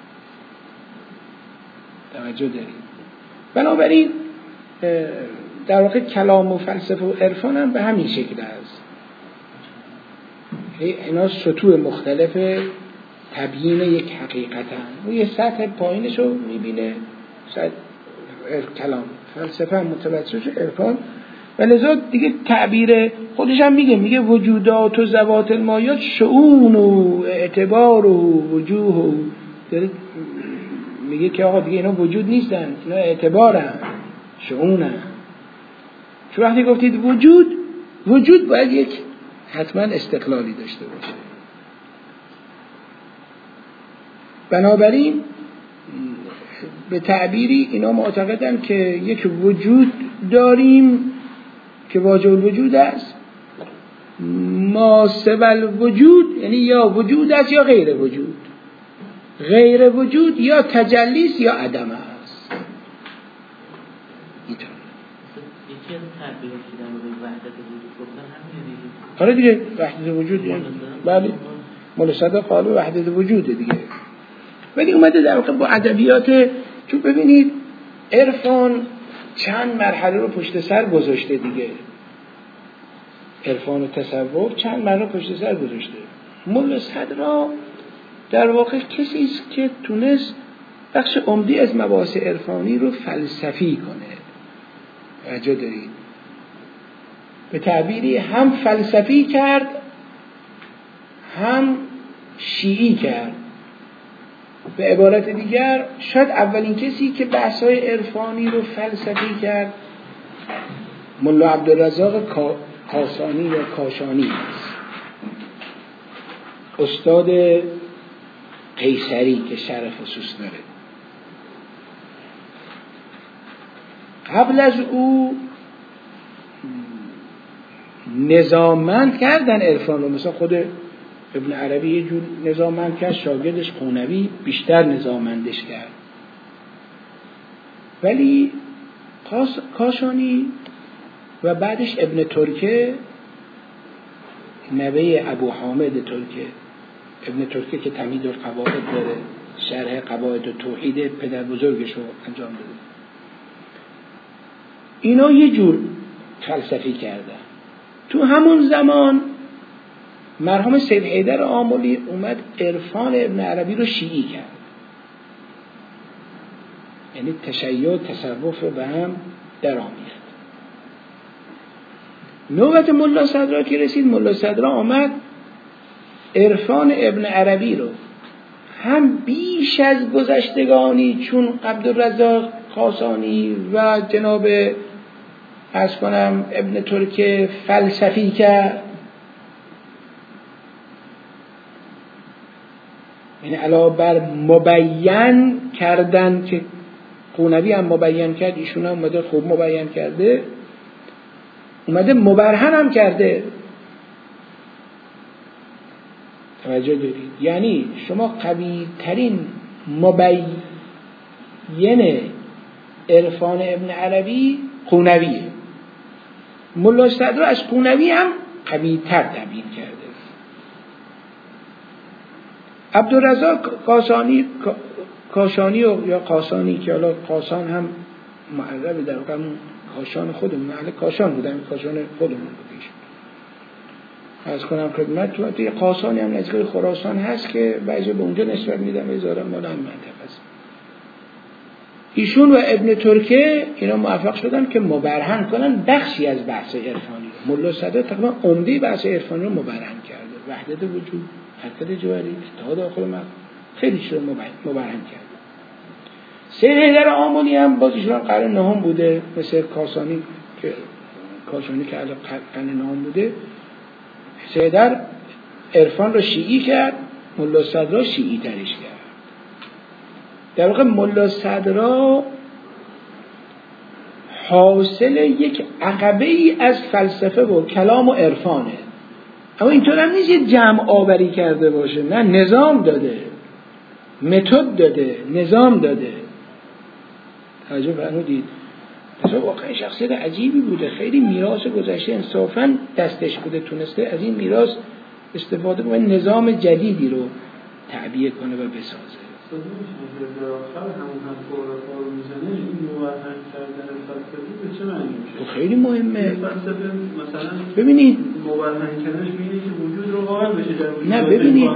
S1: توجه داریم؟ بنابراین در واقع کلام و فلسفه و عرفان هم به همین شکل است. اینا سطوح مختلف تبیین یک حقیقت هم. و یه سطح پایینش رو میبینه، سطح کلام، فلسفه هم متوسطش عرفان. و لذا دیگه تعبیر خودش هم میگه وجودات و ذوات المایات شؤون و اعتبار و وجوه و میگه که آقا دیگه اینا وجود نیستن، اینا اعتبارن، شؤونن. چون وقتی گفتید وجود باید یک حتما استقلالی داشته باشه. بنابراین به تعبیری اینا معتقدن که یک وجود داریم که واجب الوجود است، ما سوى الوجود یعنی یا وجود است یا غیر وجود، غیر وجود یا تجلیست یا عدم است. اینطور
S2: یکی از تعبیرات که در مورد وحدت وجود گفتن همینه دیگه.
S1: آره دیگه، وحدت وجود یعنی بله، ملا صدرا قال وحدت وجوده دیگه. ولی اومده در واقع با ادبیات، چون ببینید عرفان چند مرحله رو پشت سر گذاشته دیگه، عرفان و تصوف چند مرحله پشت سر گذاشته. ملا صدرا در واقع کسی است که تونست بخش عمدی از مباحث عرفانی رو فلسفی کنه. توجه دارید؟ به تعبیری هم فلسفی کرد هم شیعی کرد. به عبارت دیگر شاید اولین کسی که بحث‌های عرفانی رو فلسفی کرد ملا عبدالرزاق کاسانی یا کاشانی است، استاد قیصری که شرح خصوص داره. قبل از او نظاممند کردن عرفان رو، مثلا خود ابن عربی یه جور نظاممند کرد، شاگردش قونوی بیشتر نظاممندش کرد. ولی کاشانی و بعدش ابن ترکه، نوه ابو حامد ترکه، ابن ترکه که تمهید القواعد داره، شرح قواعد و توحید پدر بزرگش رو انجام داده، اینا یه جور فلسفی کردن. تو همون زمان مرحوم سید حیدر آملی اومد عرفان ابن عربی رو شیعی کرد، یعنی تشیع و تصوف رو به هم در آمیخت. نوبت ملا صدرا که رسید، ملا صدرا آمد عرفان ابن عربی رو هم بیش از گذشتگانی چون عبدالرزاق کاسانی و جناب عرض کنم ابن ترکه فلسفی کرد، یعنی علاوه بر مبین کردن که قونوی هم مبین کرد، ایشون هم اومده خوب مبین کرده، اومده مبرهن هم کرده. توجه دارید؟ یعنی شما قوی ترین مبین عرفان ابن عربی قونویه. ملا صدرا از قونوی هم قوی تر تبیین کرده. عبدالرزاق کاشانی یا قاسانی که حالا قاسان هم معربه در واقع کاشان خودمون، اهل کاشان بودن، کاشان خودمون بودیش. از کنم خدمت توی قاسانی هم نزدیک خراسان هست که بعضی به اونجا نسبت میدن و ظاهرا مال همین منطقه است. ایشون و ابن ترکه اینا موفق شدن که مبرهن کنن بخشی از بحث عرفانی. ملا صدر تقریبا عمده بحث عرفانی رو مبرهن کرده. وحدت وجود، حرکت جوهری، اتحاد داخل مغز، خیلی چیزا مبرهن کرده. سید حیدر آملی هم باز ایشون قرن نهم بوده، مثل کاشانی که قرن نهم بوده. سید حیدر عرفان رو شیعی کرد، ملا صدر شیعی ترش کرد. در واقع ملا صدر حاصل یک عقبه ای از فلسفه و کلام و عرفانه، اما اینطور هم نیست یه جمع آوری کرده باشه، نه، نظام داده، متد داده، نظام داده. توجه فرمودید؟ مثلا واقعا شخصیت عجیبی بوده، خیلی میراث گذشته انصافا دستش بوده، تونسته از این میراث استفاده کنه، نظام جدیدی رو تعبیه کنه و بسازه. خیلی مهمه. ببینید
S3: مبرهن کردنش می‌بینید که وجود رو واقعا بشه در وجود.
S1: نه ببینید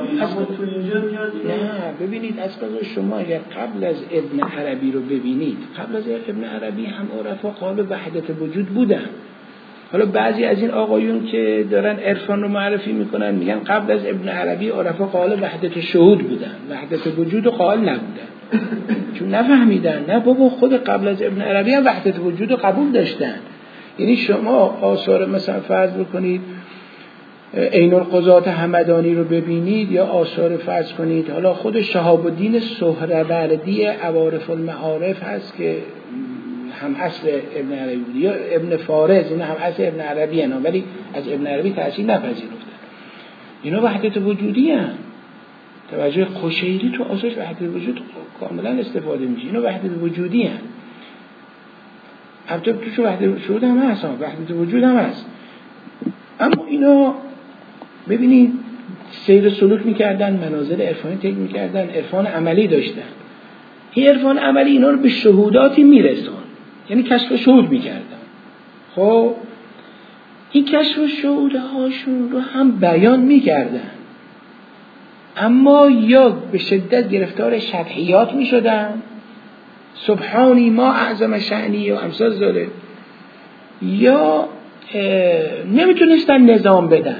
S3: ببینید
S1: از قضا شما اگر قبل از ابن عربی رو ببینید، قبل از ابن عربی هم عرفا قائل وحدت وجود بودن. حالا بعضی از این آقایون که دارن عرفان رو معرفی میکنن میگن قبل از ابن عربی عرفا قائل وحدت شهود بودن، وحدت وجود رو قائل نبودن، چون نفهمیدن. نه بابا، خود قبل از ابن عربی هم وحدت وجود رو قبول داشتن. یعنی شما آثار مثلا فرض بکنید عین القضات همدانی رو ببینید، یا آثار فرض کنید حالا خود شهاب الدین سهروردی عوارف المعارف هست که هم اصل ابن عربی بود، یا ابن فارز، اینا هم اصل ابن عربی هستند ولی از ابن عربی تأثیر نپذیرفتن. اینا وحدت وجودی هستند. توجه قشیری تو آثارش وحدت وجود کاملا استفاده میشه. اینا وحدت وجودی هستند. البته توش وحدت شهود هم هست، وحدت وجود هم هست. اما اینا ببینید سیر سلوک میکردن، منازل عرفانی طی میکردن، عرفان عملی داشتن. این عرفان عملی اینا رو به شهوداتی میرسون، یعنی کشف شهود میکردن. خب این کشف شهودهاشون رو هم بیان میکردن، اما یا به شدت گرفتار شطحیات میشدن، سبحانی ما اعظم شأنی و امثال ذالک، یا نمیتونستن نظام بدن.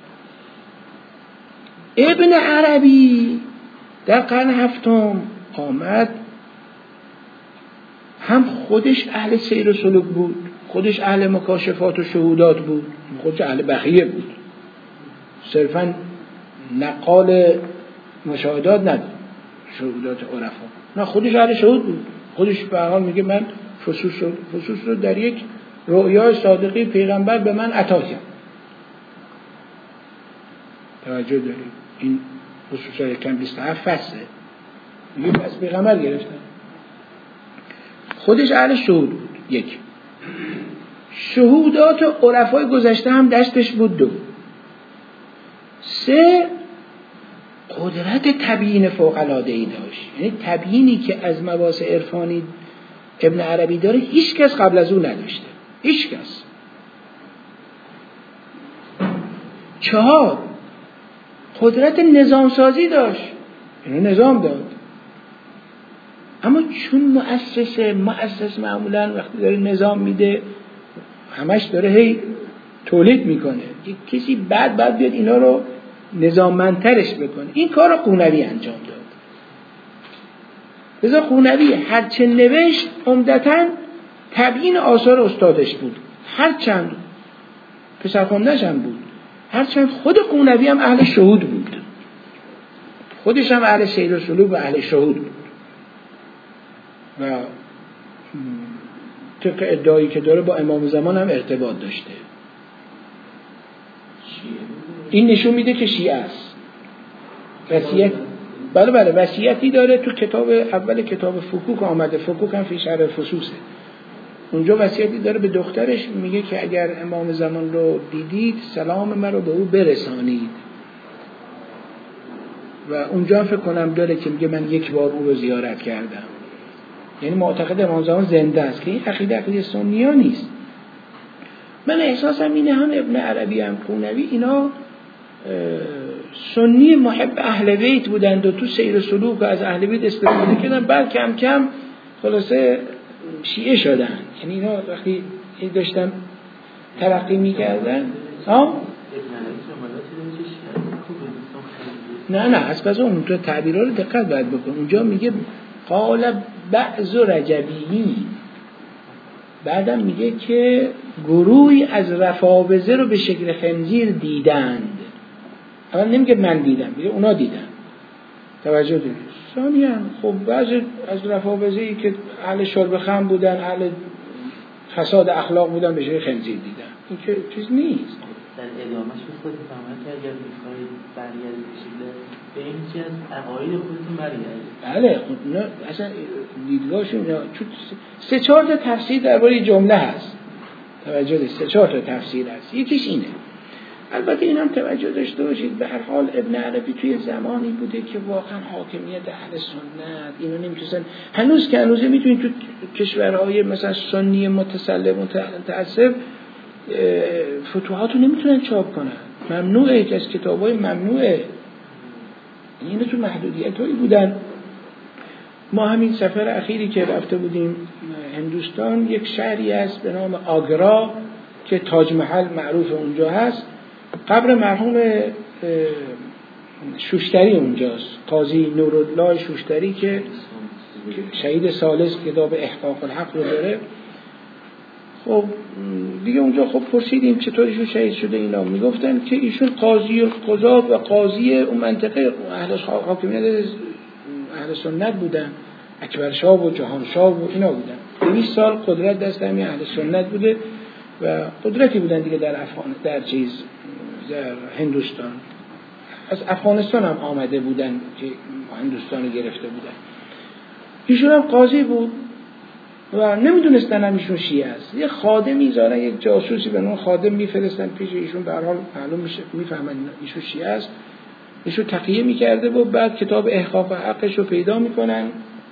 S1: ابن عربی در قرن هفتم آمد، هم خودش اهل سیر و سلوک بود، خودش اهل مکاشفات و شهودات بود، خودش اهل بخیه بود، صرفا نقال مشاهدات ندید، شهودات عرفا، نه، خودش اهل شهود بود. خودش به هر حال میگه من فصوص رو در یک رؤیا صادقی پیغمبر به من عطا کرد. توجه دارید؟ این خصوصا کم 27 فصله میگه از پیغمبر گرفتن. خودش اهل شهود بود. یک، شهودات عرفای گذشته هم دستش بود. دو، سه، قدرت تبیین فوق‌العاده‌ای داشت. یعنی تبیینی که از مباحث عرفانی ابن عربی داره هیچ کس قبل از اون نداشته، هیچ کس. چهار، قدرت نظام سازی داشت، یعنی نظام داد. اما چون مؤسس معمولا وقتی داره نظام میده همش داره هی تولید میکنه، یک کسی بعد بیاد اینا رو نظاممندترش بکنه. این کار رو قونوی انجام داد. لذا قونوی هرچه نوشت عمدتاً تبیین آثار استادش بود، هرچند پسرخونده‌ش هم بود، هرچند خود قونوی هم اهل شهود بود، خودش هم اهل سیر و سلوک و اهل شهود بود و طبق ادعایی که داره با امام زمان هم ارتباط داشته. این نشون میده که شیعه است. وصیت بله وصیتی داره. تو کتاب اول کتاب فکوک آمده، فکوک هم فی شرح فصوصه، اونجا وصیتی داره به دخترش، میگه که اگر امام زمان رو دیدید سلام من رو به او برسانید. و اونجا فکر کنم داره که میگه من یک بار او رو زیارت کردم، یعنی معتقد امام زمان زنده است، که این عقیده سنی‌ها نیست. من احساسم اینه هم ابن عربی هم خونوی اینا سنی محب اهل بیت بودند و تو سیر و سلوک از اهل بیت استفاده کردن، بعد کم کم خلاصه شیعه شدن. یعنی اینا وقتی داشتن ترقی میکردن نه از پس اون تو تعبیرها رو دقت باید بکن. اونجا میگه قال بعض رجبیین، بعدم میگه که گروهی از رفاوزه رو به شکل خنزیر دیدند. اول نمیگه من دیدم، میگه اونا دیدن. توجه دارید؟ ثانیاً خب بعضی از رفاوزه‌ای که اهل شرب خمر بودن، اهل فساد اخلاق بودن، به شکل خنزیر دیدن. این که چیز نیست.
S2: در ادامهش خود فهمت که اگر میخواید برگردید به شکل به این چیز از عقاید خودتون برگردید.
S1: بله خب نه اصلا دیدگاهشون سه چهار تا تفسیر درباره جمله هست. توجه داشت، سه چهار تا تفسیر هست. یکیش اینه. البته این هم توجه داشته باشید به هر حال ابن عربی توی زمانی بوده که واقعا حاکمیت اهل سنت اینو نمیتونن، هنوز که هنوزه میتونید تو کشورهای مثلا سنی متسلم متعصب فتوحاتو نمیتونن چاپ کنن، ممنوعه، که از کتابای ممنوعه. اینو تو محدودیتایی بودن. ما همین سفر اخیری که رفته بودیم هندوستان، یک شهری هست به نام آگرا که تاج محل معروف اونجا هست. قبر مرحوم شوشتری اونجاست، قاضی نورالله شوشتری که شهید ثالث کتاب احقاق الحق رو داره. خب دیگه اونجا خب پرسیدیم چطور ایشون شهید شده. اینا میگفتن که ایشون قاضی قضات و قاضی اون منطقه اهل حاکمیت اهل سنت بودن، اکبر شاه و جهان شاه و اینا بودن. 200 سال قدرت دست همین اهل سنت بوده و قدرتی بودن دیگه در در هندوستان. از افغانستان هم آمده بودن که هندوستان گرفته بودن. ایشون هم قاضی بود و نمیدونستن هم ایشون شیعه است. یه خادمی زارن، یک جاسوسی به نام خادم میفرستن پیش ایشون، به هر حال معلوم میشه میفهمن ایشون شیعه است. ایشون تقیه میکرده و بعد کتاب احقاق حقش رو پیدا میکنن،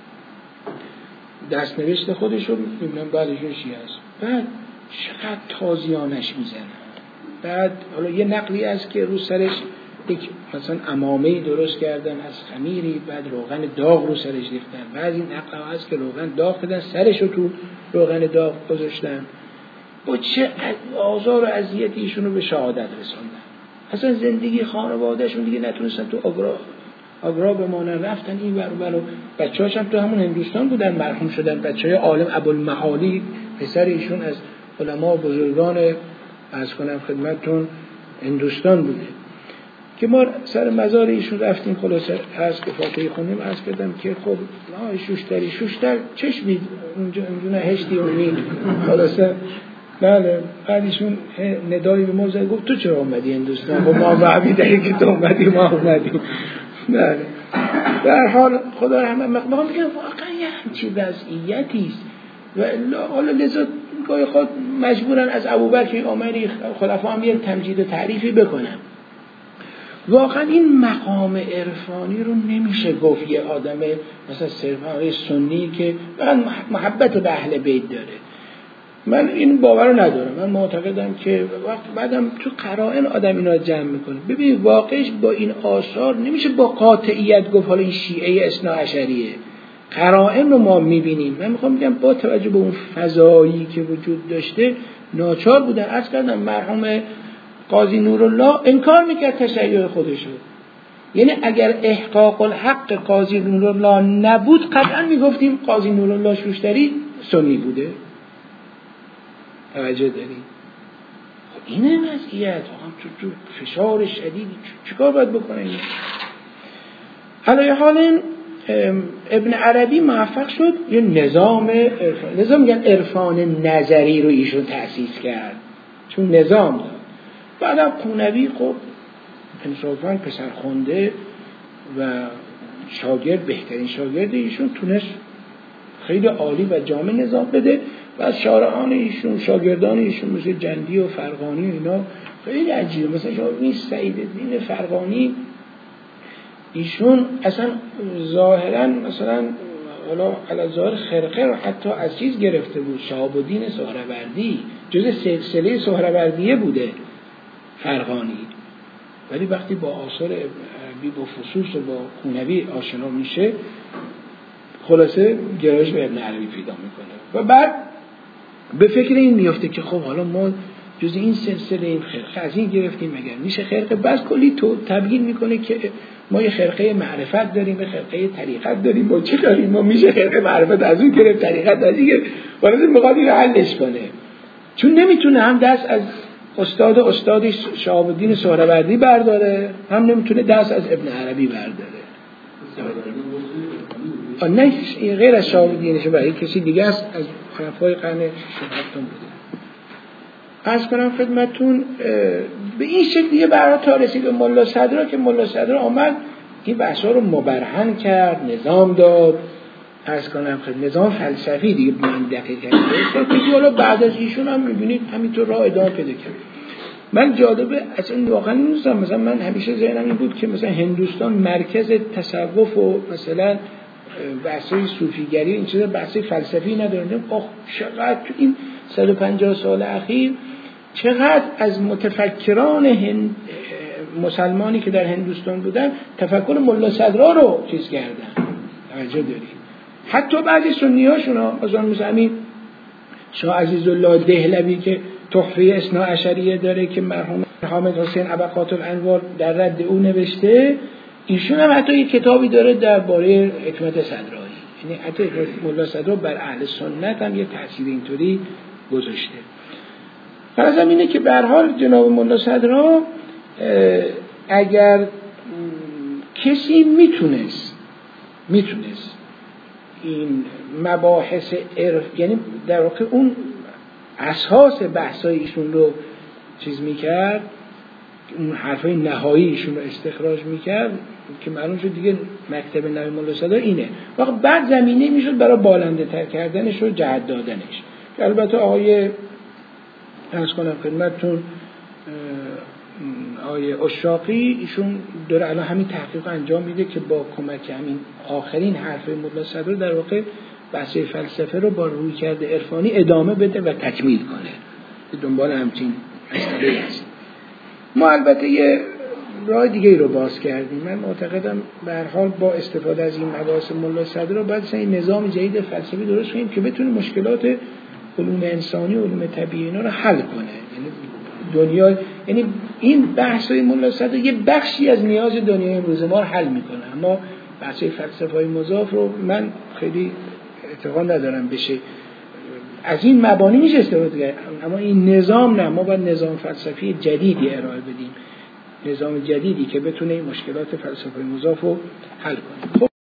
S1: دستنوشت خودش رو میبینن، بعد ایشون شیعه است. بعد چقدر تازیانش میزنن. بعد حالا یه نقلی است که رو سرش یک مثلا عمامه‌ای درست کردن از خمیری، بعد روغن داغ رو سرش ریختن. بعد این نقل هست که روغن داغ کردن، سرش رو تو روغن داغ گذاشتن. با چه آزار و اذیتی ایشون رو به شهادت رسوندن. اصلا زندگی خانوادهشون دیگه نتونستن تو آگرا بمانن، رفتن این ور اون. بچه‌هاش هم تو همون هندوستان بودن، مرحوم شدن. بچه‌های عالم ابوالمعالی پسر ایشون از علما بزرگان عرض کنم خدمتتون هندوستان بوده که ما سر مزار ایشون رفتیم. خلاصه عرض که فاتحه خوندیم، عرض کردم که خب شوشتر چشمید اونجا هشتی امید. خلاصه بله، بعدشون ندایی به ما زد، گفت تو چرا اومدی هندوستان؟ خب ما فهمیدیم که تو اومدی، ما اومدیم. بله به هر حال خدا رحمت میگم واقعا یه همچین وضعیتی است و حالا لذا گاهی خود مجبورن از ابوبکر عمری خلفا هم یک تمجید و تعریفی بکنن. واقعا این مقام عرفانی رو نمیشه گفت یه آدم مثلا صرفا سنی که محبت به اهل بیت داره. من این باور رو ندارم. من معتقدم که وقت بعدم تو قرائن آدم اینا جمع میکنه. ببین واقعش با این آثار نمیشه با قاطعیت گفت حالا این شیعه اثنا عشریه. قرائن رو ما میبینیم. من میخوام بگم با توجه به اون فضایی که وجود داشته ناچار بودن. عرض کردم مرحوم قاضی نورالله انکار میکرد تشیع خودشو. یعنی اگر احقاق الحق قاضی نورالله نبود قطعا میگفتیم قاضی نورالله شوشتری سنی بوده. توجه داری؟ خب اینه وضعیت. تو فشار شدیدی چیکار باید بکنه؟ علی حال ابن عربی موفق شد یه نظام میگن عرفان نظری رو ایشون تأسیس کرد، چون نظام داد. بعدم خونوی خب انصافاً پسر خونده و شاگرد، بهترین شاگرد ایشون، تونست خیلی عالی و جامع نظام بده و از شارعان ایشون، شاگردان ایشون مثل جندی و فرغانی و اینا خیلی عجیبه. مثلا شما این سعیدالدین فرغانی ایشون اصلا ظاهرا مثلا حالا علی ظاهر خرقه رو حتی از چیز گرفته بود، شهاب الدین سهروردی جز سلسله سهروردیه بوده فرغانی، ولی وقتی با آثار ابن با فصوص و با خونوی آشنا میشه خلاصه گرایش به ابن عربی پیدا میکنه و بعد به فکر این میفته که خب حالا ما جز این سلسله این خرقه از این گرفتیم، مگر میشه خرقه؟ بعد کلی تبیین میکنه که ما یه خرقه معرفت داریم، یه خرقه طریقت داریم، ما چه داریم؟ ما میشه خرقه معرفت از اون گرفت، طریقت از این گرفت. ولی میخواد این رو حلش کنه، چون نمیتونه هم دست از استاد شهاب الدین سهروردی برداره، هم نمیتونه دست از ابن عربی برداره. نه این غیر از شهاب الدین سهروردی کسی دیگه است، از خلفای قرن 6 بوده. عرض کنم خدمتون به این شکل دیگه برای تا رسید به ملا صدرا که ملا صدرا آمد این بحثا رو مبرهن کرد، نظام داد. عرض کنم خدمت نظام فلسفی دیگه من دقیق کرد که حالا بعد از ایشون هم می‌بینید همینطور راه ادامه پیدا کرد. من جالبه اصلا واقعا نمی‌دونم، مثلا من همیشه ذهنم این بود که مثلا هندوستان مرکز تصوف و مثلا بحثای صوفیگری این چیزا بحثای فلسفی ندارن. چقدر تو این 150 سال اخیر چقدر از متفکران مسلمانی که در هندوستان بودن تفکر ملا صدرا رو چیز کردن، توجه دارید. حتی بعضی سنی‌هاشون مثلا همین شاه عزیزالله دهلوی که تحفه اثنا عشریه داره که مرحوم حامد حسین ابقات الانوار در رد او نوشته، ایشون هم حتی یک کتابی داره درباره حکمت صدرایی، یعنی حتی ملا صدرا بر اهل سنت هم یه تأثیر اینطوری گذاشته. فرضم اینه که به هر حال جناب ملا صدرا اگر کسی میتونست این مباحث یعنی در واقع اون اساس بحثای ایشون رو چیز میکرد، اون حرفای نهایی ایشون رو استخراج میکرد که معلوم شد دیگه مکتب نهایی ملا صدرا اینه، واقعا بعد زمینه میشد برای بالنده تر کردنش و جهت دادنش. که البته آقای ارز کنم خدمتتون آقای اشراقی ایشون داره الان همین تحقیق انجام میده که با کمک همین آخرین حرف ملا صدرا در واقع بحث فلسفه رو با رویکرد عرفانی ادامه بده و تکمیل کنه. به دنبال همچین مسئله هست. ما البته یه راه دیگه رو باز کردیم. من معتقدم به هر حال با استفاده از این مباحث ملا صدرا باید این نظام جدید فلسفی درست کنیم که بتونه مشکلات علوم انسانی و علوم طبیعی اینا رو حل کنه. یعنی این بحث‌های ملا صدرا یه بخشی از نیاز دنیای امروز ما رو حل میکنه، اما بحث‌های فلسفه‌های مضاف رو من خیلی اعتقاد ندارم بشه از این مبانی میشه استفاده کرد، اما این نظام نه، ما باید نظام فلسفی جدیدی ارائه بدیم، نظام جدیدی که بتونه این مشکلات فلسفه‌های مضاف رو حل کنه. خب